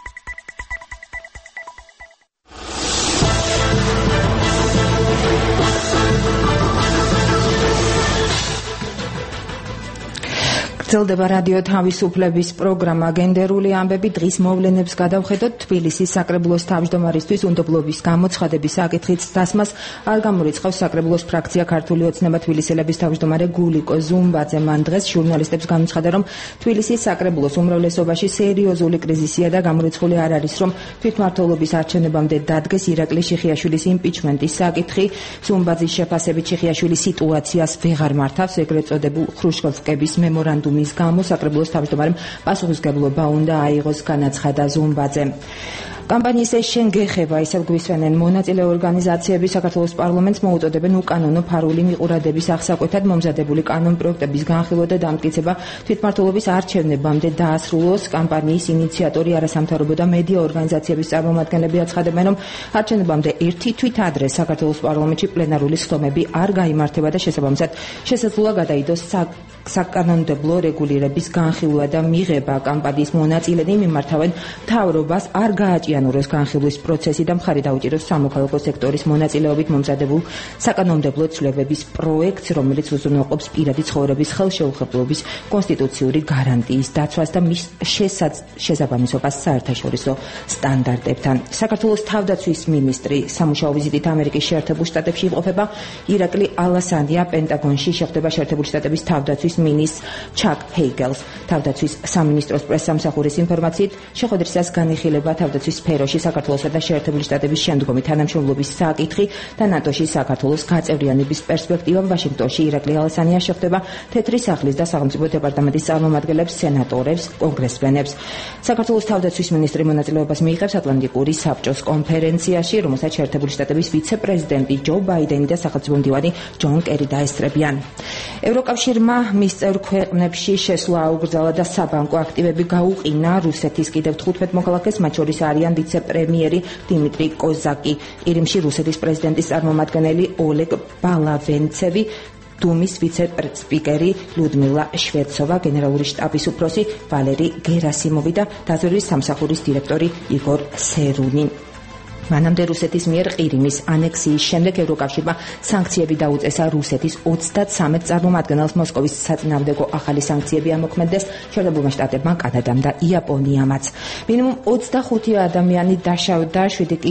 გრძელდება რადიო თავისუფლების პროგრამა გენდერული ამბები. დღის მოვლენებს გადავხედოთ. თბილისის საკრებულოს თავმჯდომარისთვის უნდობლობის გამოცხადების საკითხით დასმას არ გამორიცხავს საკრებულოს ფრაქცია ქართული ოცნება თბილისელების თავმჯდომარე გულიკო ზუმბაძე. მან დღეს ჟურნალისტებს გამოცხადა, რომ თბილისის საკრებულოს უმრავლესობაში სერიოზული კრიზისია და გამორიცხული არ არის, რომ თვითმმართველობის არჩევნებამდე დადგეს ირაკლი შიხიაშვილის იმპიჩმენტის საკითხი. ზუმბაძის შეფასებით შიხიაშვილი სიტუაციას ვეღარ მართავს, ეგრეთ წოდებულ ხრუშჩოვკების მემორანდუმის გამო საკრებულოს თავმჯდომარემ პასუხისმგებლობა უნდა აიღოს, განაცხადა ზუმბაძემ. კამპანიის შენ გეხება, ისევ გვისვენენ მონაწილე ორგანიზაციები. საქართველოს პარლამენტს მოუწოდებენ უკანონო ფარული მიყურადების აღსაკვეთად მომზადებული კანონპროექტების განხილვა და დამტკიცება თვითმმართველობის არჩევნებამდე დაასრულოს. კამპანიის ინიციატორი არასამთავრობო და მედია ორგანიზაციების წარმომადგენლები აცხადებენ, რომ არჩევნებამდე ერთი თვით ადრე საქართველოს პარლამენტში პლენარული სხდომები არ გაიმართება და შესაბამისად შესაძლოა გადაიდოს საკანონმდებლო რეგულირების განხილვა და მიღება. კამპანიის მონაწილენი მიმართავენ მთავრობას არ გააჭიანუროს განხილვის პროცესი და მხარი დაუჭიროს სამოქალაქო სექტორის მონაწილეობით მომზადებულ საკანონმდებლო ცვლილებების პროექტს, რომელიც უზრუნველყოფს პირადი ცხოვრების ხელშეუხებლობის კონსტიტუციური გარანტიის დაცვას და მის შესაბამისობას საერთაშორისო სტანდარტებთან. საქართველოს თავდაცვის მინისტრი სამუშაო ვიზიტით ამერიკის შეერთებულ შტატებში იმყოფება. ირაკლი ალასანია პენტაგონში შეხვდება შეერთებული შტატების თავდაცვის მინისტრ ჩაკ ჰეიგელს. თავდაცვის სამინისტროს პრესსამსახურის ინფორმაციით, შეხვედრისას განიხილება თავდაცვის სფეროში საქართველოსა და შეერთებული შტატების შემდგომი თანამშრომლობის საკითხი და ნატოში საქართველოს გაწევრიანების პერსპექტივა. ვაშინგტონში ირაკლი ალასანია შეხვდება თეთრი სახლის და სახელმწიფო დეპარტამენტის წარმომადგენლებს, სენატორებს, კონგრესმენებს. საქართველოს თავდაცვის მინისტრი მონაწილეობას მიიღებს ატლანტიკური საბჭოს კონფერენციაში, რომელსაც შეერთებული შტატების ვიცე-პრეზიდენტი ჯო ბაიდენი და სახელმწიფო მდივანი ჯონ კერი დაესწრებიან. ევროკავშირმა მის წევრ ქვეყნებში შესვლა აუგრძელა და საბანკო აქტივები გაუყინა. რუსეთის კიდევ 15 მოქალაქეს, მათ შორის არიან ვიცე-პრემიერი დიმიტრი კოზაკი, ყირიმში რუსეთის პრეზიდენტის წარმომადგენელი ოლეგ ბალავენცევი, დუმის ვიცე-სპიკერი ლუდმილა შვეცოვა, გენერალური შტაბის უფროსი ვალერი გერასიმოვი და დაზვერვის სამსახურის დირექტორი იგორ სერუნი. მანამდე რუსეთის მიერ ყირიმის ანექსიის შემდეგ ევროკავშირმა სანქციები დაუწესა რუსეთის 33 წარმომადგენელს. მოსკოვის საწინააღმდეგო ახალი სანქციები ამოქმედდეს შეერთებულმა შტატებმა, კანადამ და იაპონიამაც. მინიმუმ 25 ადამიანი დაშავდა, 7 კი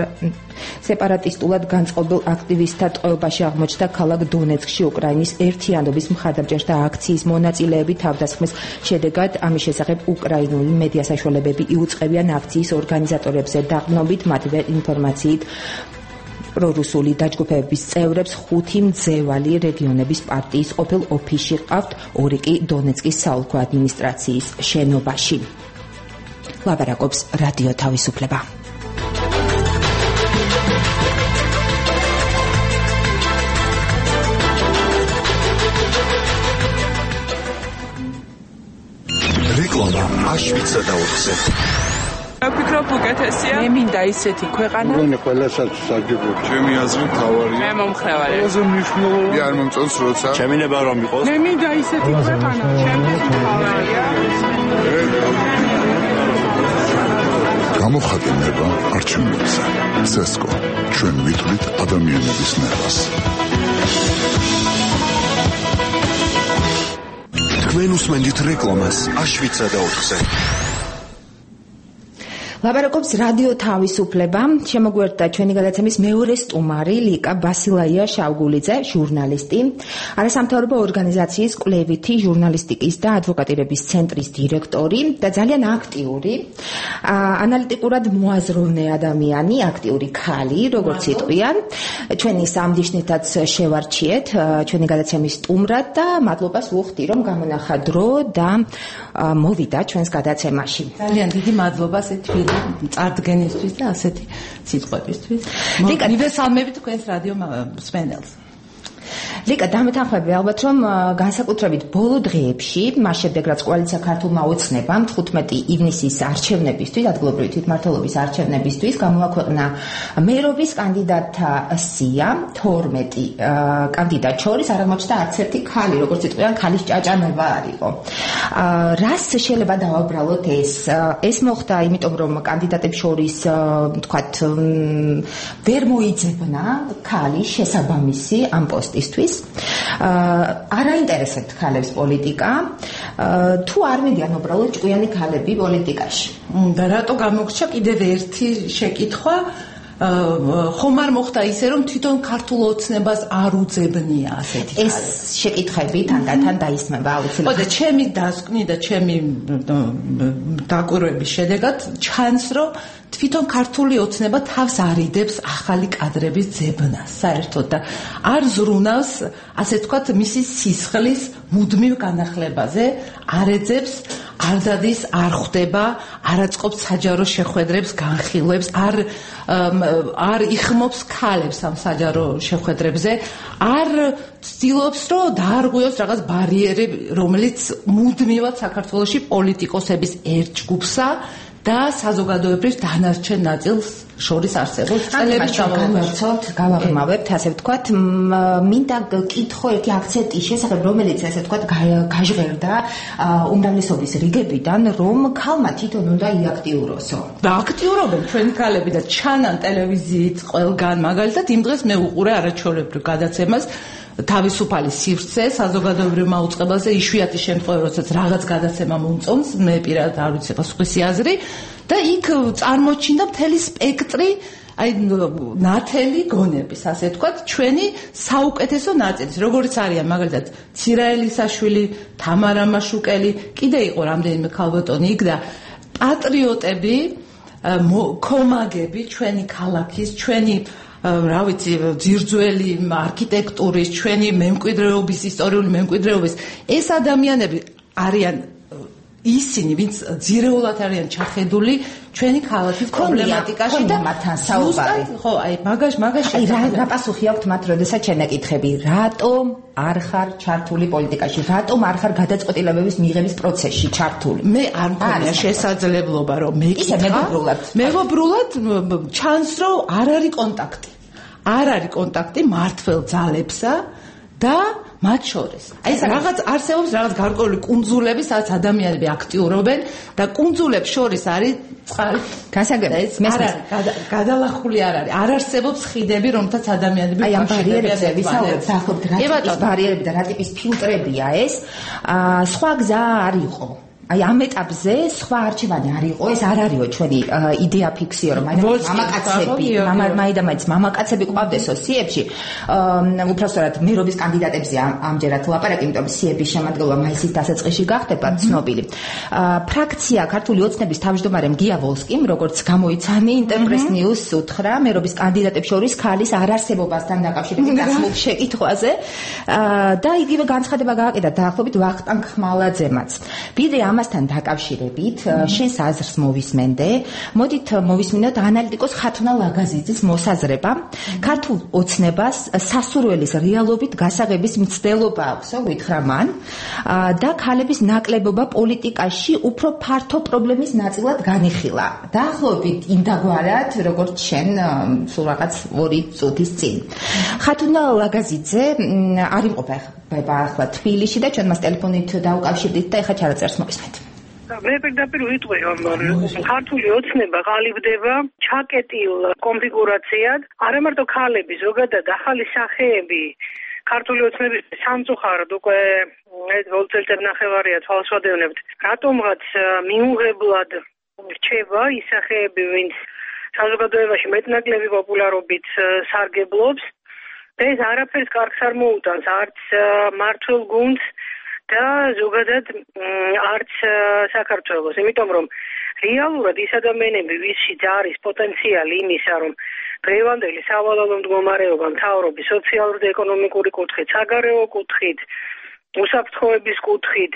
სეპარატისტულად განწყობილ აქტივისტთა ტყვეობაში აღმოჩნდა ქალაქ დონეცკში. უკრაინის ერთიანობის მხარდამჭერთა აქციის მონაწილეები თავდასხმის შედეგად ამის შესახებ უკრაინული მედია საშუალებები იუწყებიან აქციის ორგანიზატორებზე დაღმობით. მათივე ინფორმაციით, პრორუსული დაჯგუფების წევრებს 5 მძევალი რეგიონების პარტიის ყოფილ ოფისში ყავთ, 2 კი დონეცკის საოლქო ადმინისტრაციის შენობაში. ლაბარაკობს რადიო თავისუფლება. რეკლამა აშვიცა და 4-ზე. ვფიქრობ უკეთესია. მე მინდა ისეთი ქვეყანა. მე ყველასაც საგებო. ჩემი აზრი მთავარია. მე მომხრევარია. ყველაზე მნიშვნელოვანი არ მომწონს როცა. ჩემი ნება რომ იყოს. მე მინდა ისეთი ქვეყანა. ჩემთვის მთავარია. გამოხატება არჩევნებზე. სესკო. ჩვენ ვიტყვით ადამიანების ნებას. თქვენ უსმენთ რეკლამას აშვიცა და 4-ზე. ლაპარაკობს რადიო თავისუფლება. შემოგვერთა ჩვენი გადაცემის მეორე სტუმარი ლიკა ბასილაია შავგულიძე, ჟურნალისტი, არასამთავრობო ორგანიზაციის კვლევითი ჟურნალისტიკის და ადვოკატირების ცენტრის დირექტორი და ძალიან აქტიური, ანალიტიკურად მოაზროვნე ადამიანი, აქტიური ქალი, როგორც იტყვიან. ჩვენი სამდიშნითაც შევარჩიეთ ჩვენი გადაცემის სტუმრად და მადლობას ვუხდი, რომ გამონახა დრო და მოვიდა ჩვენს გადაცემაში. ძალიან დიდი მადლობა თვილი წარდგენისთვის და ასეთი სიტყვებისთვის. მივესალმებით თქვენს რადიო მსმენელს. ლიკა, დამეთანხმები ალბათ, რომ განსაკუთრებით ბოლო დღეებში, მას შემდეგ რაც კოალიცია ქართულმა ოცნებამ 15 ივნისის არჩევნებისთვის, ადგილობრივი თვითმმართველობის არჩევნებისთვის გამოაქვეყნა მერობის კანდიდატთა სია 12 კანდიდატ შორის არ აღმოჩნდა არც ერთი ქალი, როგორც იტყვიან, ქალის ჭაჭანება არ იყო. რას შეიძლება დავაბრალოთ ეს? ეს მოხდა იმიტომ, რომ კანდიდატებს შორის, თქვათ, ვერ მოიძებნა ქალი შესაბამისი ამ პოსტისთვის. არ აინტერესებთ ქალებს პოლიტიკა, თუ არ მიდიან უბრალოდ ჭკვიანი ქალები პოლიტიკაში. და რატო გამოგრჩა კიდევ ერთი შეკითხვა? ხომ არ მოხდა ისე, რომ თვითონ ქართულ ოცნებას არ უძებნია ასეთი ქალი? ეს შეკითხები თანდათან დაისმება აუცილებლად. ხო და ჩემი დასკვნის და ჩემი დაკვირვების შედეგად ჩანს, რომ თვითონ ქართული ოცნება თავს არიდებს ახალი კადრების ძებნას საერთოდ და არ ზრუნავს, ასე ვთქვათ, მისი სისხლის მუდმივ განახლებაზე, არ ეძებს, არ დადის, არ ხვდება, არ აწყობს საჯარო შეხვედრებს, განხილვებს, არ იხმობს ქალებს ამ საჯარო შეხვედრებზე, არ ცდილობს, რომ დაარღვიოს რაღაც ბარიერი, რომელიც მუდმივად საქართველოში პოლიტიკოსების ერთ ჯგუფსა და საზოგადოებრივ დანარჩენ ნაწილს შორის არსებობს წელების განმარტოთ, გავაღრმავებთ, ასე ვთქვათ, მინდა კითხო ერთი აქცენტის შესახებ, რომელიც ასე ვთქვათ გაჟღერდა უმრავლესობის რიგებიდან, რომ ქალმა თვითონ უნდა იაქტიუროსო. და აქტიურობენ ჩვენი ქალები და ჩანან ტელევიზიით ყველგან, მაგალითად იმ დღეს მე უყურე არაჩვეულებრივ გადაცემას თავისუფალი სივრცე საზოგადოებრივმა უწყებაზე, იშვიათი შემთხვევა, როდესაც რაღაც გადაცემა მომწონს, მე პირადად არ ვიცი სხვისი აზრი და იქ წარმოჩინდა მთელი სპექტრი აი ნათელი გონების, ასე ვთქვათ, ჩვენი საუკეთესო ნაწილის, როგორც არიან მაგალითად ცირაელისაშვილი, თამარა მაშუკელი, კიდე იყო რამდენიმე ქალბატონი იქ და პატრიოტები, კომაგები ჩვენი ქალაქის, ჩვენი რა ვიცი, ძირძველი არქიტექტურის, ჩვენი მემკვიდრეობის, ისტორიული მემკვიდრეობის ეს ადამიანები არიან ისინი, ვინც ძირეულად არიან ჩახედული ჩვენი ქალაქის პრობლემატიკაში და მათთან საუბარი. ხო, აი მაგაში რა პასუხი აქვთ მათ, როდესაც შენაკითხები, რატომ არ ხარ ჩართული პოლიტიკაში, რატომ არ ხარ გადაწყვეტილებების მიღების პროცესში ჩართული? მე არ მქონია შესაძლებლობა, რომ მეგობრულად ჩანს, რომ არ არის კონტაქტი. არ არის კონტაქტი მართველ ძალებსა და მათ შორის. აი ეს რაღაც არსებობს რაღაც გარკვეული კუნძულები, სადაც ადამიანები აქტიურობენ და კუნძულებს შორის არის გასაგები. გადალახული არ არის. არ არსებობს ხიდები, რომთაც ადამიანები აი ამ ბარიერებზე ვისაუბრებთ, დაახლოებით რა ტიპის ბარიერები და რა ტიპის ფილტრებია ეს? სხვა გზა არ იყო. აი ამ ეტაპზე სხვა არჩევანი არ იყო, ეს არ არისო ჩვენი იდეა ფიქსიო, რომ მაინც მამაკაცები ყვავდესო სიებში, უბრალოდ მერობის კანდიდატებზე ამჯერად ლაპარაკი, იმიტომ სიების შემადგენლობა მაისის დასაწყისში გახდება ცნობილი. ფრაქცია ქართული ოცნების თავმჯდომარემ გია ვოლსკიმ, როგორც გამოიცანი ინტერპრეს ნიუს უთხრა მერობის კანდიდატებს შორის ქალის არარსებობასთან დაკავშირებით გასულ შეკითხვაზე და იგივე განცხადება გააკეთა დაახლოებით ვახტანგ ხმალაძემაც. ვიდრე ამასთან დაკავშირებით შენს აზრს მოვისმენდე. მოდით მოვისმინოთ ანალიტიკოს ხათუნა ლაგაზიძის მოსაზრება. ქართულ ოცნებას სასურველის რეალობით გასაღების მცდელობა აქვსო, ვითხრა მან, და ქალების ნაკლებობა პოლიტიკაში უფრო ფართო პრობლემის ნაწილად განიხილა. დაახლოებით იმდაგვარად, როგორც შენ სულ რაღაც 2 წუთის წინ. ხათუნა ლაგაზიძე არ იმყოფა ახლა თბილისში და ჩვენ მას ტელეფონით დავუკავშირდით და ეხლა ჩარაწერს მოვისმენთ. მე პირდაპირ ვიტყვი, რომ ქართული ოცნება ყალიბდება ჩაკეტილ კონფიგურაციად, არა მარტო ქალები, ზოგადად ახალი სახეები ქართული ოცნების სამწუხაროდ უკვე 2 წელიწად ნახევარია თვალსვადევნებთ. რატომღაც მიუღებლად რჩება ისახეები, ვინც საზოგადოებაში მეტნაკლები პოპულარობით სარგებლობს და ეს არაფერს კარგს არ მოუტანს არც მართლ გუნდს და ზოგადად არც საქართველოს, იმიტომ რომ რეალურად ის ადამიანები, ვისშიც არის პოტენციალი იმისა, რომ დღევანდელი სავალალო მდგომარეობა მთავრობის სოციალური და ეკონომიკური კუთხით, საგარეო კუთხით, უსაფრთხოების კუთხით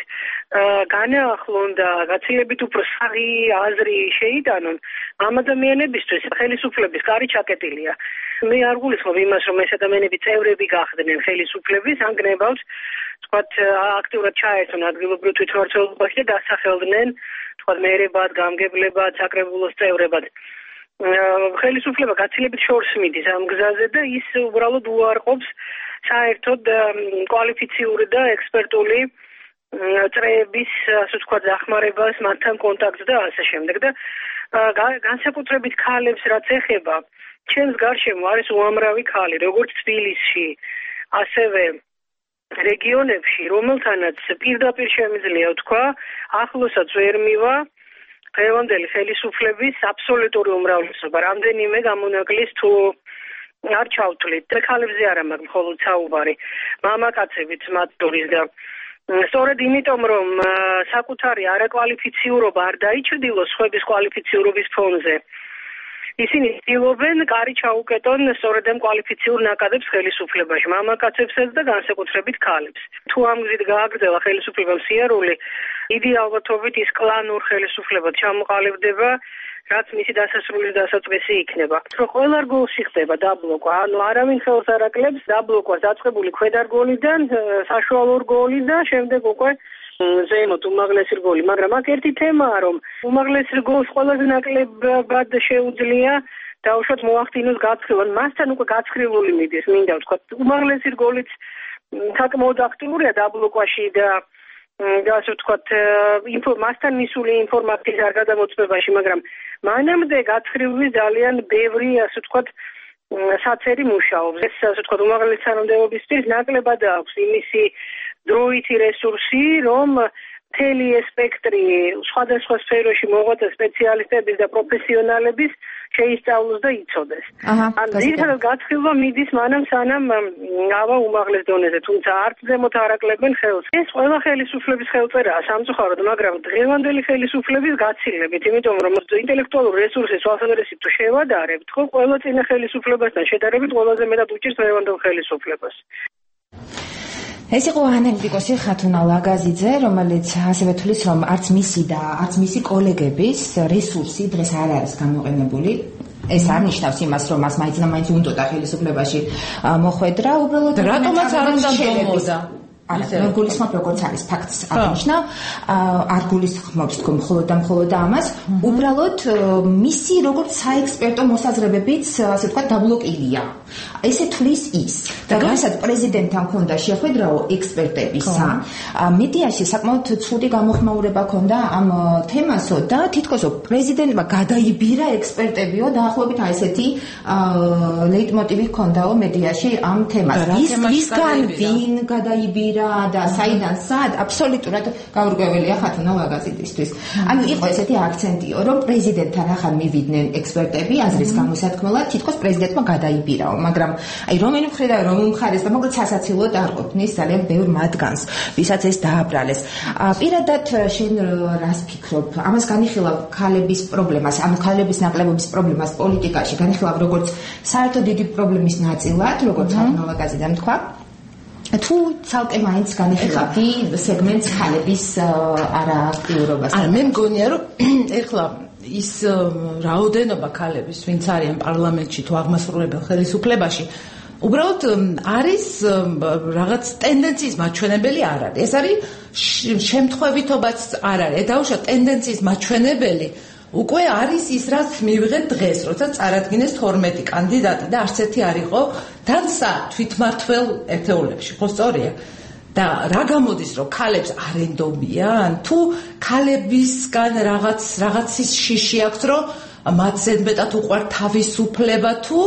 განაახლონ და გაცილებით უფრო საღი აზრი შეიტანონ, ამ ადამიანებისთვის ხელისუფლების კარი ჩაკეტილია. მე არ გულისხმობ იმას, რომ ეს ადამიანები წევრები გახდნენ ხელისუფლების, ან გნებავთ, თქვათ, აქტიურად ჩაერთონ ადგილობრივ თვითმმართველობაში და დასახელდნენ, თქვათ, მერებად, გამგებლებად, საკრებულოს წევრებად. ხელისუფლება გაცილებით შორს მიდის ამ გზაზე და ის უბრალოდ უარყოფს საერთოდ კვალიფიციური და ექსპერტული წრეების, ასე ვთქვათ, დახმარებას, მათთან კონტაქტს და ასე შემდეგ. და განსაკუთრებით ქალებს რაც ეხება, ჩემს გარშემო არის უამრავი ქალი, როგორც თბილისში, ასევე რეგიონებში, რომელთანაც პირდაპირ შემიძლია ვთქვა, ახლოსაც ვერ მივა დღევანდელი ხელისუფლების აბსოლუტური უმრავლესობა. რამდენიმე გამონაკლის თუ არ ჩავთვლით. ქალებზე არა მაქვს მხოლოდ საუბარი, მამაკაცებიც მათ შორის და სწორედ იმიტომ, რომ საკუთარი არაკვალიფიციურობა არ დაიჩრდილოს სხვების კვალიფიციურობის ფონზე, ისინი ცდილობენ კარი ჩაუკეტონ სწორედ ამ კვალიფიციურ ნაკადებს ხელისუფლებაში, მამაკაცებსაც და განსაკუთრებით ქალებს. თუ ამ გზით გააგრძელა ხელისუფლებამ სიარული, დიდი ალბათობით ის კლანურ ხელისუფლებად ჩამოყალიბდება, რაც მისი დასასრულის დასაწყისი იქნება. რომ ყველა რგოლში ხდება დაბლოკვა, ანუ არავინ ხელს არ აკლებს დაბლოკვას დაწყებული ქვედარგოლიდან, საშუალო რგოლი და შემდეგ უკვე ზემოთ უმაღლესი რგოლი, მაგრამ აქ ერთი თემაა, რომ უმაღლეს რგოლს ყველაზე ნაკლებად შეუძლია დაუშვათ მოახდინოს გაცხილვა. მასთან უკვე გაცხილული მიდის, მინდა ვთქვა, უმაღლესი რგოლიც საკმაოდ აქტიურია დაბლოკვაში და ასე ვთქვათ, მასთან მისული ინფორმაციის არ გადამოწმებაში, მაგრამ მანამდე გაცხილვის ძალიან ბევრი, ასე ვთქვათ, საწერი მუშაობს. ეს, ასე ვთქვათ, უმაღლესი თანამდებობისთვის ნაკლებად აქვს იმისი დროითი რესურსი, რომ მთელი ეს სპექტრი სხვადასხვა სფეროში მოღვაწე სპეციალისტების და პროფესიონალების შეისწავლოს და იცოდეს. ან ძირითადად გაცხილვა მიდის მანამ სანამ ავა უმაღლეს დონეზე, თუმცა არც ზემოთ არ აკლებენ ხელს. ეს ყველა ხელისუფლების ხელწერაა სამწუხაროდ, მაგრამ დღევანდელი ხელისუფლების გაცილებით, იმიტომ რომ ინტელექტუალური რესურსის თვალსაზრისით თუ შევადარებთ, ხო ყველა წინა ხელისუფლებასთან შედარებით ყველაზე მეტად უჭირს დღევანდელ ხელისუფლებას. ეს იყო ანალიტიკოსი ხათუნა ლაგაზიძე, რომელიც ასევე თვლის, რომ არც მისი და არც მისი კოლეგების რესურსი დღეს არ არის გამოყენებული. ეს არ ნიშნავს იმას, რომ მას მაინც და მაინც უნდა ხელისუფლებაში მოხვედრა, უბრალოდ რატომაც არ უნდა დომოდა. არ გულისხმობ როგორც არის ფაქტს აღნიშნავ, არ გულისხმობს თქო მხოლოდ და მხოლოდ ამას, უბრალოდ მისი როგორც საექსპერტო მოსაზრებებიც, ასე ვთქვათ, დაბლოკილია. ესე თვლის ის. და როდესაც პრეზიდენტთან ჰქონდა შეხვედრაო ექსპერტებისა, მედიაში საკმაოდ ცუდი გამოხმაურება ჰქონდა ამ თემასო და თითქოსო პრეზიდენტმა გადაიბირა ექსპერტებიო დაახლოებით აი ესეთი ლეიტმოტივი ჰქონდაო მედიაში ამ თემას. ისგან ვინ გადაიბირა და საიდან სად აბსოლუტურად გაურკვეველია ხათუნა ლაგაზიდისთვის. ანუ იყო ესეთი აქცენტიო, რომ პრეზიდენტთან ახალ მივიდნენ ექსპერტები აზრის გამოსათქმელად, თითქოს პრეზიდენტმა გადაიბირაო, მაგრამ აი რომელი მხრიდან რომ უმხარეს და მოკლედ სასაცილოდ არ ყოფნის ძალიან ბევრ მათგანს, ვისაც ეს დააბრალეს. პირადად შენ რას ფიქრობ? ამას განიხილავ ქალების პრობლემას, ანუ ქალების ნაკლებობის პრობლემას პოლიტიკაში განიხილავ როგორც საერთოდ დიდი პრობლემის ნაწილად, როგორც ხათუნა ლაგაზიძემ თქვა. თუ ცალკე მაინც განიხილავდი სეგმენტს ქალების არააქტიურობას. მე მგონია, რომ ეხლა ის რაოდენობა ქალების, ვინც არიან პარლამენტში თუ აღმასრულებელ ხელისუფლებაში, უბრალოდ არის რაღაც ტენდენციის მაჩვენებელი არ არის. ეს არის შემთხვევითობაც არ არის. დაუშვათ ტენდენციის მაჩვენებელი უკვე არის ის, რაც მივიღეთ დღეს, როცა წარადგინეს 12 კანდიდატი და არც ერთი არ იყო თანსა თვითმმართველ ერთეულებში, ხო სწორია? და რა გამოდის, რომ ქალებს არ ენდობიან? თუ ქალებისგან რაღაცის შიში აქვს, რომ მათ ზედმეტად უყვართ თავისუფლება, თუ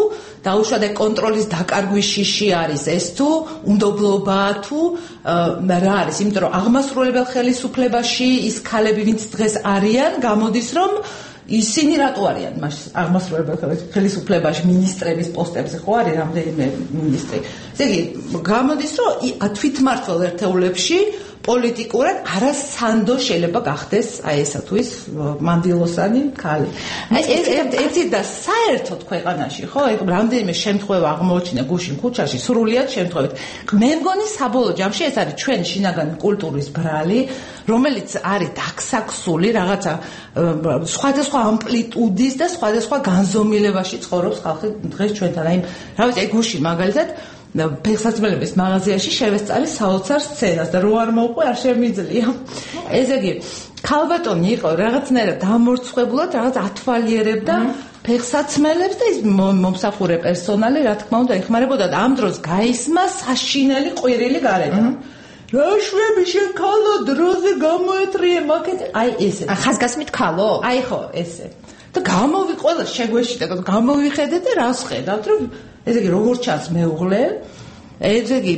დაუშვათ კონტროლის დაკარგვის შიში არის ეს თუ უნდობლობაა თუ რა არის, იმიტომ რომ აღმასრულებელ ხელისუფლებაში ის ქალები, ვინც დღეს არიან, გამოდის რომ ისინი რატო არიან მას აღმასრულებელ ხელისუფლებაში მინისტრების პოსტებზე ხო არის რამდენიმე მინისტრი. ესე იგი გამოდის რომ თვითმმართველ ერთეულებში პოლიტიკურად არასანდო შეიძლება გახდეს აი ესა თუ ის მანდილოსანი ქალი. ეს ერთი და საერთოდ ქვეყანაში ხო ეგ რამდენიმე შემთხვევა აღმოჩნდა გუშინ ქუჩაში სრულიად შემთხვევით. მე მგონი საბოლოო ჯამში ეს არის ჩვენ შინაგანი კულტურის ბრალი, რომელიც არის დაქსაქსული რაღაცა სხვადასხვა ამპლიტუდის და სხვადასხვა განზომილებაში ცხოვრობს ხალხი დღეს ჩვენთან. აი რა ვიცი, აი გუშინ მაგალითად ფეხსაცმელების მაღაზიაში შევესწარი საოცარ სცენას და რო არ მოუყვე არ შემიძლია. ესე იგი, ქალბატონი იყო რაღაცნაირად დამორცხებულად, რაღაც ათვალიერებდა ფეხსაცმელებს და ის მომსახურე პერსონალი, რა თქმა უნდა, ეხმარებოდა და ამ დროს გაისმა საშინელი ყვირილი გარედან. რა შვები შენ ქალო დროზე გამოეთრიე მაკეტი. აი ესე. ხაზგასმით ქალო? აი ხო, ესე. და გამოვიყოლა შეგვეშიტა და გამოვიხედე და რას ხედავთ რომ ესე იგი როგორ ჩანს მეუღლე ესე იგი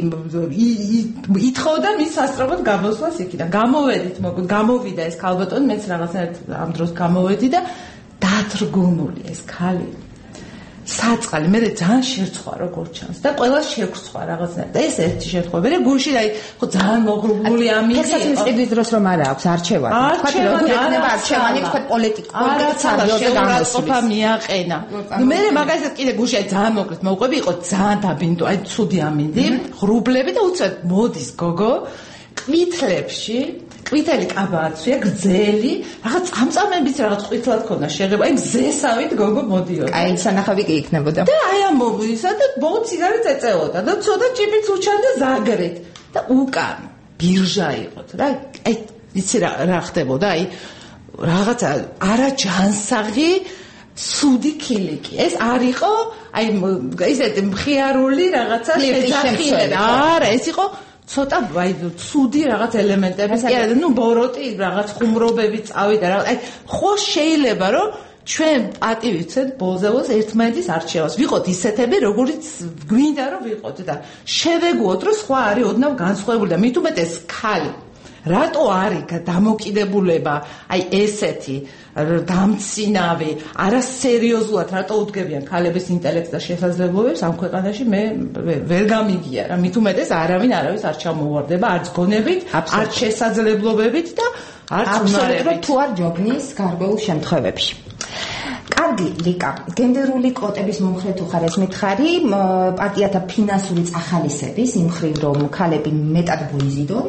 ითხოვდა მის სასწრაფოდ გამოსვლას იქიდან გამოვედით მოკლედ გამოვიდა ეს ქალბატონი მეც რაღაცნაირად ამ დროს გამოვედი და დათრგუნული ეს ქალი საწყალი მე ძალიან შერცხვა როგორ ჩანს და ყველა შეგრცხვა რაღაცნაირად და ეს ერთი შემთხვევა მე გულში აი ხო ძალიან მოღრუბლული ამით ფეხსაცმლის ყიდვის დროს რომ არა აქვს არჩევანი თქვა რომ იქნება არჩევანი თქვა პოლიტიკა მიაყენა მე მაგალითად კიდე გულში აი ძალიან მოკლედ მოვყვები იყო ძალიან დაბინდო აი ცუდი ამინდი ღრუბლები და უცებ მოდის გოგო კვითლებში კვითელი კაბაცია გრძელი რაღაც წამწამებით რაღაც ყვითლად ქონდა შეღება აი მზესავით გოგო მოდიოდა აი სანახავი კი იქნებოდა და აი ამოვისა და ბოლო ციგარეტს ეწეოდა და ცოტა ჭიბიც უჩანდა ზაგრით და უკან ბირჟა იყო რა აი იცი რა ხდებოდა აი რაღაცა არაჯანსაღი სუდი ქილიკი ეს არ იყო აი ისეთი მხიარული რაღაცა შეძახილება არა ეს იყო ცოტა აი ცუდი რაღაც ელემენტები კი არა ნუ ბოროტი რაღაც ხუმრობები წავიდა რაღაც აი ხო შეიძლება რომ ჩვენ პატივიცეთ ბოლზევოს ერთმანეთის არჩევას ვიყოთ ისეთები როგორიც გვინდა რომ ვიყოთ და შევეგუოთ რომ სხვა არის ოდნავ განსხვავებული და მით უმეტეს ქალი რატო არის დამოკიდებულება აი ესეთი დამცინავი არასერიოზულად რატო უდგებიან ქალების ინტელექტს და შესაძლებლობებს ამ ქვეყანაში მე ვერ გამიგია რა მით უმეტეს არავინ არავის არ ჩამოვარდება არც გონებით არც შესაძლებლობებით და არც უნარებით თუ არ ჯობნის გარკვეულ შემთხვევებში კარგი ლიკა გენდერული კვოტების მომხრე თუ ხარ ეს მითხარი პარტიათა ფინანსური წახალისების იმ მხრივ რომ ქალები მეტად გვიზიდონ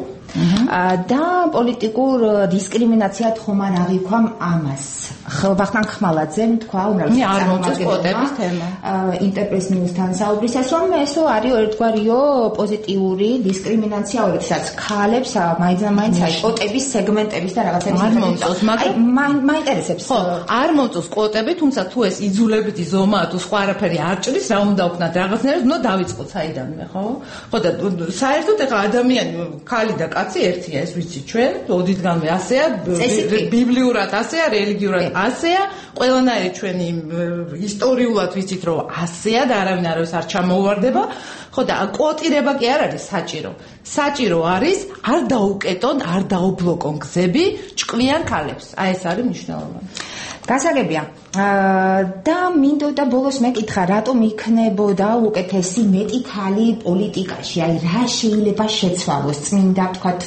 და პოლიტიკურ დისკრიმინაციად ხომ არ აღიქვამ ამას ვახტანგ ხმალაძემ თქვა მე არ მომწონს კვოტების თემა ინტერპრეს ნიუსთან საუბრისას რომ ესო არის ერთგვარიო პოზიტიური დისკრიმინაცია როდესაც ქალებს მაინც აი კვოტების სეგმენტების და რაღაცების არ მომწონს მაგრამ მაინტერესებს ხო არ მომწონს კვოტები თუმცა თუ ეს იძულებითი ზომაა თუ სხვა არაფერი არ ჭრის რა უნდა ვქნათ რაღაცნაირად უნდა დავიწყოთ საიდანვე ხო ხო და საერთოდ ეხა ადამიანი ქალი და კაცი ერთია ეს ვიცი ჩვენ ოდითგანვე ასეა ბიბლიურად ასეა რელიგიურად ასეა ყველანაირი ჩვენი ისტორიულად ვიცით რომ ასეა და არავინ არავის არ ჩამოუვარდება ხო და კვოტირება კი არ არის საჭირო არის არ დაუკეტონ არ დაუბლოკონ გზები ჭკვიან ქალებს აი ეს არის მნიშვნელოვანი გასაგებია და მინდოდა ბოლოს მეკითხა რატომ იქნებოდა უკეთესი მეტი ქალი პოლიტიკაში აი რა შეიძლება შეცვალოს წმინდა ვთქვათ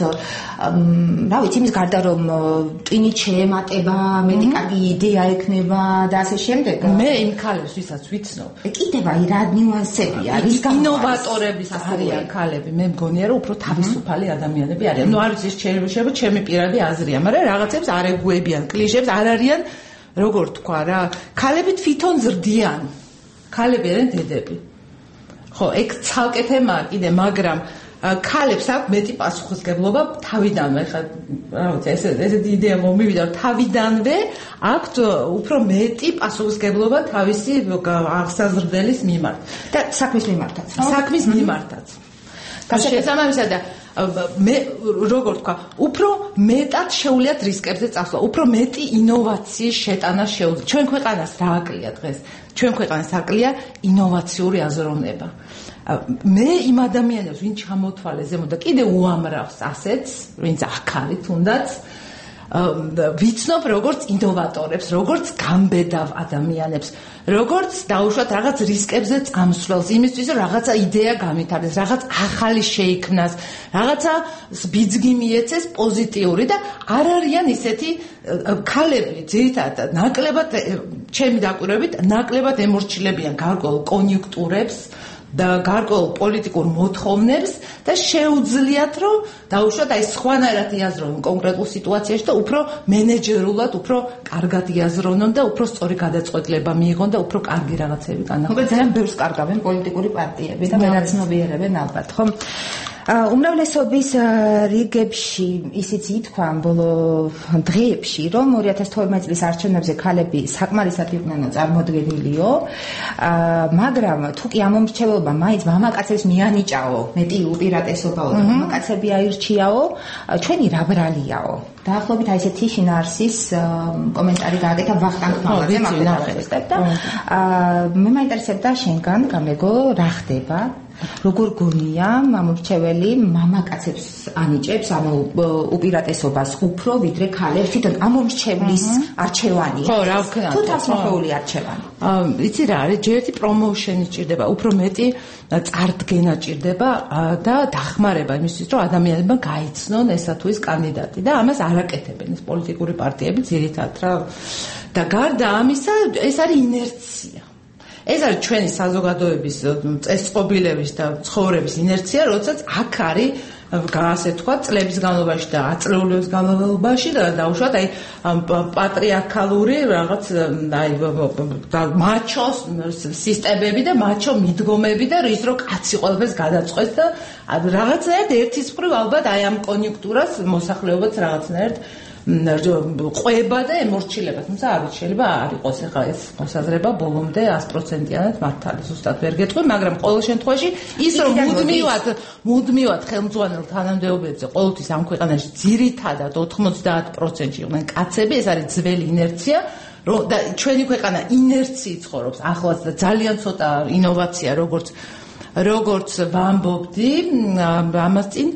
რა ვიცი იმის გარდა რომ ტვინით შეემატება მეტი კარგი იდეა ექნება და ასე შემდეგ მე იმ ქალებს ვისაც ვიცნობ კიდევ აი რა ნიუანსები არის ინოვატორების არიან ქალები მე მგონია რომ უფრო თავისუფალი ადამიანები არიან ნუ არ ვიცი შეიძლება ჩემი პირადი აზრია მაგრამ რაღაცებს არ ეგუებიან კლიშებს არ არიან როგორ თქვა რა ქალები თვითონ ზრდიან ქალები არიან დედები ხო ეგ ცალკე თემაა კიდე მაგრამ ქალებს აქვს მეტი პასუხისმგებლობა თავიდანვე ხა რა ვიცი ესეთი იდეა მომივიდა რომ თავიდანვე აქვს უფრო მეტი პასუხისმგებლობა თავისი აღსაზრდელის მიმართ და საქმის მიმართაც საქმის მიმართაც შესაბამისად და მე როგორ თქვა, უფრო მეტად შეუძლიათ რისკებზე წასვლა, უფრო მეტი ინოვაციის შეტანა შეუძლია. ჩვენ ქვეყანას რა აკლია დღეს? ჩვენ ქვეყანას აკლია ინოვაციური აზროვნება. მე იმ ადამიანებს, ვინც ჩამოთვალე ზემოთ და კიდე უამრავს ასეთს, ვინც აქ არის თუნდაც ვიცნობ როგორც ინოვატორებს, როგორც გამბედავ ადამიანებს, როგორც დაუშვათ რაღაც რისკებზე წამსვლელს, იმისთვის რომ რაღაცა იდეა გამითარდეს, რაღაც ახალი შეიქმნას, რაღაცა ბიძგი მიეცეს პოზიტიური და არ არიან ისეთი ქალები, ძირითადად ნაკლებად ჩემი დაკვირვებით, ნაკლებად ემორჩილებიან გარკვეულ კონიუნქტურებს და გარკვეულ პოლიტიკურ მოთხოვნებს და შეუძლიათ რომ დაუშვათ აი სხვანაირად იაზრონ კონკრეტულ სიტუაციაში და უფრო მენეჯერულად, უფრო კარგად იაზრონონ და უფრო სწორი გადაწყვეტილება მიიღონ და უფრო კარგი რაღაცები განახორციელონ. მოკლედ ძალიან ბევრს კარგავენ პოლიტიკური პარტიები და վերացნობიერებენ ალბათ, ხო? უმრავლესობის რიგებში ისიც ითქვა ბოლო დღეებში, რომ 2012 წლის არჩევნებზე ქალები საკმარისად იყვნენ წარმოდგენილიო, მაგრამ თუ კი ამ მომრჩეველობა მაინც მამაკაცებს მიანიჭაო, მეტი უპირატესობაო და მამაკაცები აირჩიაო, ჩვენი რა ბრალიაო. დაახლოებით აი ესეთი შინაარსის კომენტარი გააკეთა ვახტანგ მალაძემ აფეთქებდა და მე მაინტერესებდა შენგან გამეგო რა ხდება როგორ გონია მომრჩეველი მამაკაცებს ანიჭებს ანუ უპირატესობას უფრო ვიდრე ქალებს თვითონ ამ მომრჩევლის არჩევანი ხო რა ვქნა თუ თავისმოყრული არჩევანი იცი რა არის ჯერ ერთი პრომოუშენი ჭირდება უფრო მეტი წარდგენა ჭირდება და დახმარება იმისთვის რომ ადამიანებმა გაიცნონ ესა თუ ის კანდიდატი და ამას არ აკეთებენ ეს პოლიტიკური პარტიები ძირითადად რა და გარდა ამისა ეს არის ინერცია ეს არის ჩვენი საზოგადოების წესწყობილების და ცხოვრების ინერცია, როდესაც აქ არის ასე თქვა წლების განმავლობაში და აწლეულების განმავლობაში და დაუშვათ აი პატრიარქალური რაღაც აი მაჩო სისტემები და მაჩო მიდგომები და ის რომ კაცი ყველაფერს გადაწყვეტს და რაღაცნაირად ერთის მხრივ ალბათ აი ამ კონიუნქტურას მოსახლეობაც რაღაცნაირად ყვება და ემორჩილება, თუმცა არ ვიცი შეიძლება არ იყოს ახლა ეს მოსაზრება ბოლომდე 100%-იანად მართალი, ზუსტად ვერ გეტყვი, მაგრამ ყოველ შემთხვევაში ის რომ მუდმივად ხელმძღვანელ თანამდებობებზე ყოველთვის ამ ქვეყანაში ძირითადად 90%-ში იყვნენ კაცები, ეს არის ძველი ინერცია, რომ და ჩვენი ქვეყანა ინერციით ცხოვრობს ახლაც და ძალიან ცოტა ინოვაცია როგორც ვამბობდი ამას წინ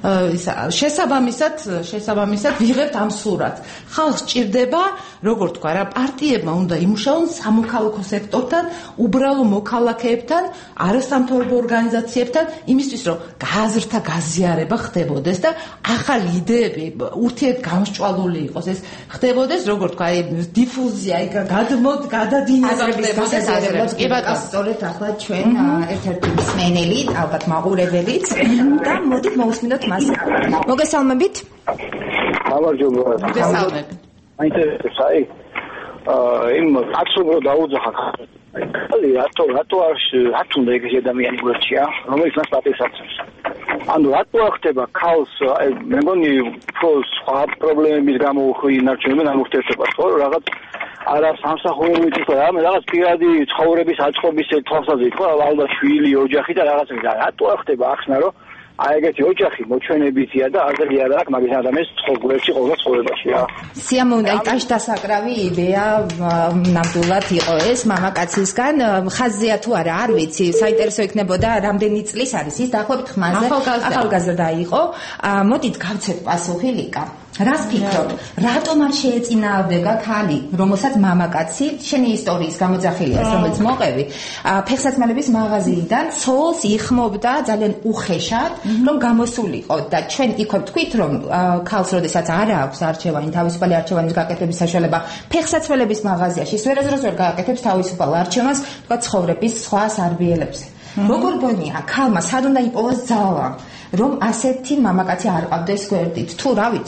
შესაბამისად ვიღებთ ამ სურათს. ხალხს ჭირდება, როგორ თქვა რა, პარტიებმა უნდა იმუშაონ სამოქალაქო სექტორთან, უბრალო მოქალაქეებთან, არასამთავრობო ორგანიზაციებთან, იმისთვის რომ გაზრთა გაზიარება ხდებოდეს და ახალი იდეები ურთიერთგამსჭვალული იყოს. ეს ხდებოდეს, როგორ თქვა, დიფუზია, გადადინება ხდებოდეს. კი ბატონო, სწორედ ახლა ჩვენ ერთ-ერთი მსმენელი, ალბათ მაყურებელიც და მოდით მოვუსმინოთ მოგესალმებით. გამარჯობა. მოგესალმებით. მაინტერესებს აი იმ აცნობრო დაუძახა ხალი რატო არ უნდა ეგეთი ადამიანი გვერდია რომელიც მას პატივს აცემს ანუ რატო ახდება ქალს აი მე მგონი სხვა პრობლემების გამო ინარჩუნებენ ამ ურთიერთობას ხო რაღაც არა სამსახურებით ხო რაღაც პირადი ცხოვრების აწყობის თვალსაზრისით ხო ალბათ შვილი ოჯახი და რაღაცა რატო ახდება ახსნა რომ აი ეგეთი ოჯახი მოჩვენებითია და აზრი არ აქვს მაგის ადამიანის ცხოვრებაში ყოველ ცხოვრებაში რა. სიამოვნდა ტაშდასაკრავი იდეა ნამდვილად იყო ეს მამაკაცისგან ხაზია თუ არა არ ვიცი საინტერესო იქნებოდა რამდენი წლის არის ის დაახლოებით ხმაზე ახალგაზრდა იყო მოდით გავცეთ პასუხი ლიკა რას ფიქრობ რატომ არ შეეწინააღმდება ქალი რომელსაც მამაკაცი შენი ისტორიის გამოძახილია რომელიც მოყევი ფეხსაცმელების მაღაზიიდან ცოლს იხმობდა ძალიან უხეშად რომ გამოსულიყო და ჩვენ იქ ვთქვით რომ ქალს როდესაც არ აქვს არჩევანი თავისუფალი არჩევანის გაკეთების საშუალება ფეხსაცმელების მაღაზიაში ვერასდროს ვერ გააკეთებს თავისუფალ არჩევანს თქვა ცხოვრების სხვა სარბიელებზე როგორ გონია ქალმა სად უნდა იპოვოს ძალა რომ ასეთი მამაკაცი არ ყავდეს გვერდით თუ რა ვიცი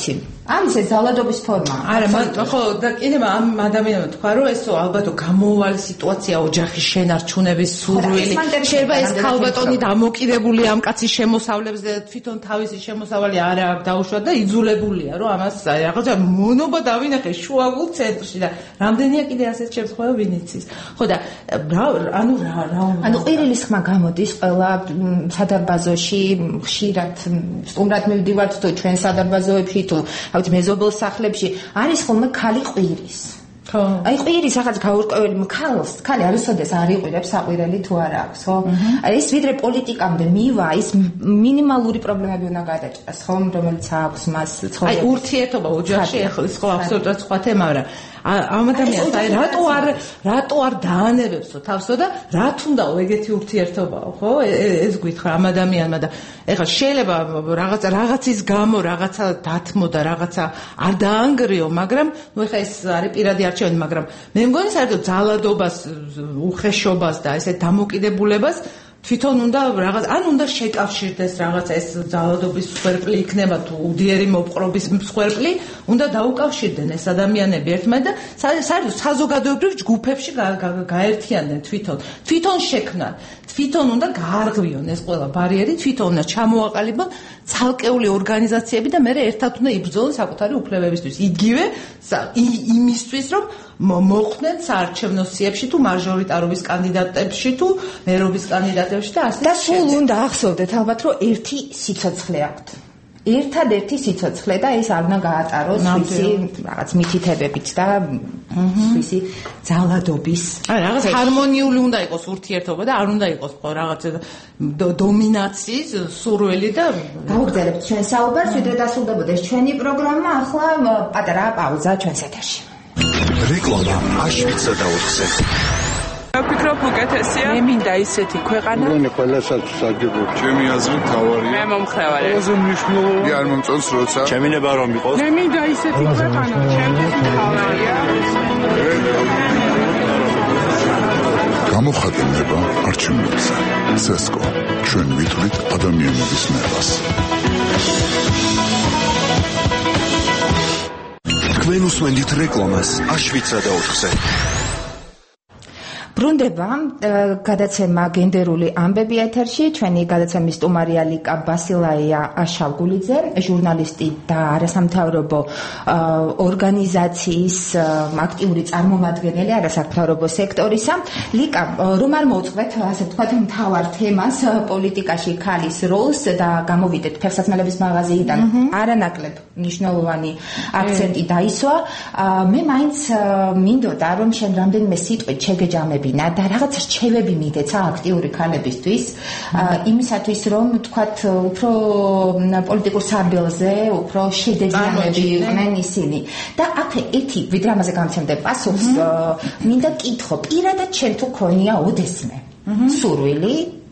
ამის ეს ძალადობის ფორმაა. არა, ხო, და კიდევ ამ ადამიანმა თქვა, რომ ეს ალბათ გამოვალი სიტუაცია ოჯახის შენარჩუნების სურვილი. შეიძლება ეს ქალბატონი დამოკიდებული ამ კაცის შემოსავლებზე თვითონ თავისი შემოსავალი არ აქვს დაუშვათ და იძულებულია, რომ ამას რაღაცა მონობა დავინახე შუაგულ ცენტრში და რამდენია კიდე ასეთ შემთხვევა ვინ იცის. ხო და ანუ ყვირილის ხმა გამოდის ყველა სადარბაზოში ხშირად სტუმრად მივდივართ თუ ჩვენ სადარბაზოებში თუ ავთ მეზობელ სახლებში არის ხოლმე ქალი ყვირის. ხო. აი ყვირის ახაც გაურკვეველი ქალი არასოდეს არ იყვირებს საყვირელი თუ არა აქვს, ხო? აი ეს ვიდრე პოლიტიკამდე მივა, ის მინიმალური პრობლემები უნდა გადაჭრას, ხო, რომელიც აქვს მას ცხოვრებაში. აი ურთიერთობა ოჯახში ეს ხო აბსოლუტურად სხვა თემა, მაგრამ ამ ადამიანს აი რატო არ დაანებებსო თავსო და რა თუნდაო ეგეთი ურთიერთობაო, ხო? ეს გითხრა ამ ადამიანმა და ეხლა შეიძლება რაღაცის გამო რაღაცა დათმო და რაღაცა არ დაანგრიო, მაგრამ ნუ ეხლა ეს არის პირადი არჩევანი, მაგრამ მე მგონი საერთოდ ძალადობას, უხეშობას და ესე დამოკიდებულებას თვითონ უნდა რაღაც ან უნდა შეკავშირდეს რაღაცა ეს ძალადობის მსხვერპლი იქნება თუ უდიერი მოპყრობის მსხვერპლი უნდა დაუკავშირდნენ ეს ადამიანები ერთმანეთს და საერთოდ საზოგადოებრივ ჯგუფებში გაერთიანდნენ თვითონ შექმნან თვითონ უნდა გაარღვიონ ეს ყველა ბარიერი თვითონ უნდა ჩამოაყალიბონ ცალკეული ორგანიზაციები და მე ერთად უნდა იბრძოლონ საკუთარი უფლებებისთვის იგივე იმისთვის რომ მოხვდნენ საარჩევნო სიებში თუ მაჟორიტარობის კანდიდატებში თუ მერობის კანდიდატებში და ასე და სულ უნდა ახსოვდეთ ალბათ რომ ერთი სიცოცხლე აქვთ ერთადერთი სიცოცხლე და ეს არ უნდა გაატაროს ვისი რაღაც მითითებებით და ვისი ძალადობის რაღაც ჰარმონიული უნდა იყოს ურთიერთობა და არ უნდა იყოს რაღაც დომინაციის სურვილი და გავგრძელებთ ჩვენ საუბარს ვიდრე დასრულდებოდეს ჩვენი პროგრამა ახლა პატარა პაუზა ჩვენს ეთერში რეკლამა აშვიცა და 4-ზე ვფიქრობ უკეთესია მე მინდა ისეთი ქვეყანა მე ყველასაც საგებო ჩემი აზრით თავარია მე მომხრევარი ყველაზე მნიშვნელოვანი არ მომწონს როცა ჩემი ნება რომ იყოს მე მინდა ისეთი ქვეყანა ჩემთვის თავარია გამოხატება არჩევნებზე სესკო ჩვენ ვითვლით ადამიანების ნებას თქვენ უსმენთ რეკლამას აშვიცა და 4-ზე ბრუნდება გადაცემა გენდერული ამბები ეთერში ჩვენი გადაცემის სტუმარია ლიკა ბასილაია აშავგულიძე ჟურნალისტი და არასამთავრობო ორგანიზაციის აქტიური წარმომადგენელი არასამთავრობო სექტორისა ლიკა რომ არ მოუწყვეთ ასე ვთქვათ მთავარ თემას პოლიტიკაში ქალის როლს და გამოვიდეთ ფეხსაცმელების მაღაზიიდან არანაკლებ მნიშვნელოვანი აქცენტი დაისვა მე მაინც მინდოდა რომ შენ რამდენიმე სიტყვით შეგეჯამები და რაღაც რჩევები მიგეცა აქტიური ქალებისთვის იმისათვის რომ თქვათ უფრო პოლიტიკურ სარბელზე უფრო შედეგიანები იყვნენ ისინი და აქ ერთი ვიდრე ამაზე გამცემდე პასუხს მინდა კითხო პირადად შენ თუ ქონია ოდესმე სურვილი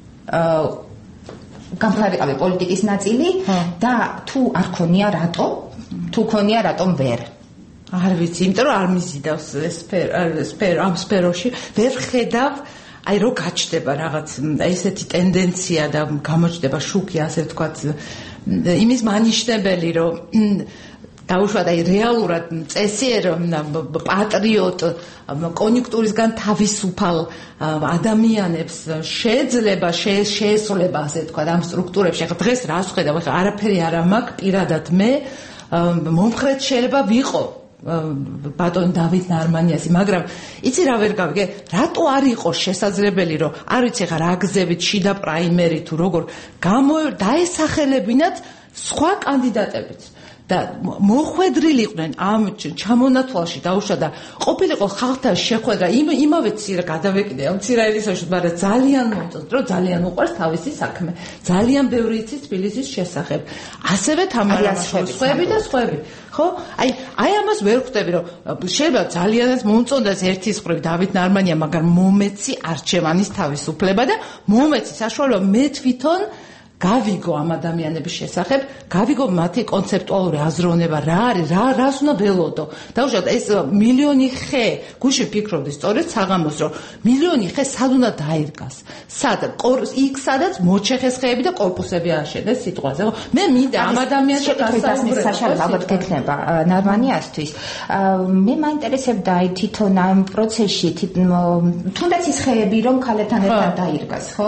გამხდარიყავი პოლიტიკის ნაწილი და თუ არ ქონია რატო თუ ქონია რატომ ვერ არ ვიცი, იმიტომ რომ არ მიზიდავს ამ სფეროში, ვერ ხედავ, აი რო გაჩნდება რაღაც ესეთი ტენდენცია და გამოჩნდება შუქი, ასე ვთქვათ, იმის მანიშნებელი, რომ დაუშვათ აი რეალურად წესიერ პატრიოტ კონjunktურისგან თავისუფალ ადამიანებს შეიძლება შეესრულება, ასე ვთქვათ, ამ სტრუქტურებში. ახლა დღეს რას ხედავ, ახლა არაფერი არ მაქვს პირადად მე მომხრეთ შეიძლება ვიყო ბატონ დავით ნარმანიასი, მაგრამ იცი რა ვერ გავიგე, რატო არ იყოს შესაძლებელი, რომ არ ვიცი ხა რა გზებით შიდა პრაიმერი თუ როგორ დაესახელებინათ სხვა კანდიდატებით და მოხვედრილიყვნენ ამ ჩამონათვალში დაუშვა და ყოფილიყო ხალხთან შეხვედრა იმავე ცირა გადავეკიდე ამ ცირაელისაში, მაგრამ ძალიან მომწონს, რომ ძალიან უყვარს თავისი საქმე. ძალიან ბევრი იცის თბილისის შესახებ. ასევე თამარაშოები და სხვაები. ხო? აი ამას ვერ ხვდები, რომ შეიძლება ძალიანაც მომწონდეს ერთის მხრივ დავით ნარმანია, მაგრამ მომეცი არჩევანის თავისუფლება და მომეცი საშუალება მე თვითონ გავიგო ამ ადამიანების შესახებ, გავიგო მათი კონცეპტუალური აზროვნება რა არის, რას უნდა ველოდო. დაუშვათ ეს მილიონი ხე, გუშინ ვფიქრობდი სწორედ საღამოს, რომ მილიონი ხე სად უნდა დაირგას. იქ სადაც მოჩეხეს ხეები და კორპუსები აშენეს სიტყვაზე. მე მინდა ამ ადამიანს გასაუბრება საშუალო ალბათ გექნება ნარმანიასთვის. მე მაინტერესებდა აი თვითონ ამ პროცესში თუნდაც ის ხეები რომ ქალებთან ერთად დაირგას, ხო?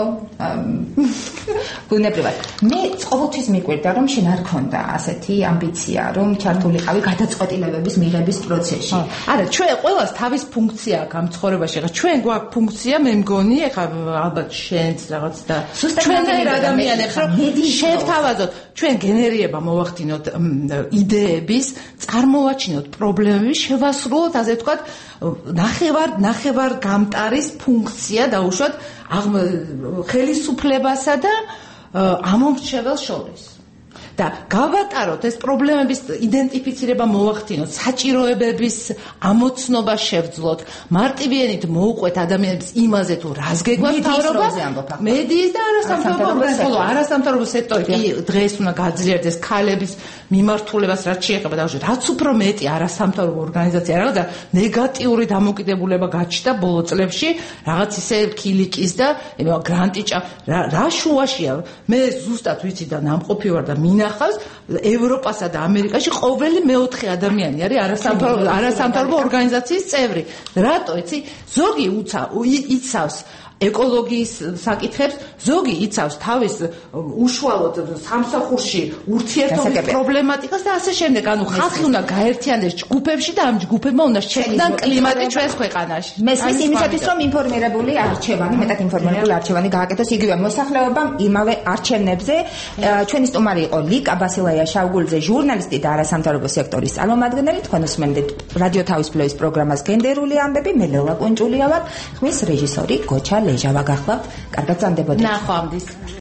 მე ყოველთვის მიკვირდა რომ შენ არ ქონდა ასეთი ამბიცია რომ ჩართულიყავი გადაწყვეტილებების მიღების პროცესში. არა, ჩვენ ყველას თავის ფუნქცია აქვს ამ ცხოვრებაში. ხა ჩვენ გვაქვს ფუნქცია, მე მგონი, ხა ალბათ შენც რაღაც და ჩვენ ადამიანებს რომ შევთავაზოთ, ჩვენ გენერირება მოვახდინოთ იდეების, წარმოვაჩინოთ პრობლემები, შევასრულოთ, ასე ვთქვათ, ნახევარ გამტარის ფუნქცია დაუშვათ ხელისუფლებასა და ამომრჩეველს შორის. და გავატაროთ ეს პრობლემების იდენტიფიცირება მოვახდინოთ, საჭიროებების ამოცნობა შევძლოთ, მარტივიანით მოუყვეთ ადამიანებს იმაზე თუ რას გეგმავს მთავრობა, მედიის და არასამთავრობო სექტორი კი დღეს უნდა გაძლიერდეს ქალების მიმართულებას რაც შეეხება დავუშვათ, რაც უფრო მეტი არასამთავრობო ორგანიზაცია რაღაცა ნეგატიური დამოკიდებულება გაჩნდა ბოლო წლებში, რაღაც ისე ქილიკის და გრანტიჭა რა შუაშია. მე ზუსტად ვიცი და ნამყოფი ვარ და მინახავს ევროპასა და ამერიკაში ყოველი მეოთხე ადამიანი არის არასამთავრობო ორგანიზაციის წევრი. რატო იცი? ზოგი იცავს ეკოლოგიის საკითხებს, ზოგი იცავს თავის უშუალოდ სამსახურში ურთიერთობის პრობლემატიკას და ასე შემდეგ. ანუ ხალხი უნდა გაერთიანდეს ჯგუფებში და ამ ჯგუფებმა უნდა შექმნან კლიმატი ჩვენს ქვეყანაში. მესმის იმისათვის რომ ინფორმირებული არჩევანი, მეტად ინფორმირებული არჩევანი გააკეთოს იგივე მოსახლეობამ იმავე არჩევნებზე. ჩვენი სტუმარი იყო ლიკა ბასილაია შავგულძე, ჟურნალისტი და არასამთავრობო სექტორის წარმომადგენელი. თქვენ უსმენთ რადიო თავისუფლების პროგრამას გენდერული ამბები, მე ლელა კუნჭულია ვარ, ხმის რეჟისორი გოჩა ლეჟავა გახლავთ. კარგად წამდებოდეთ. ნახვამდის.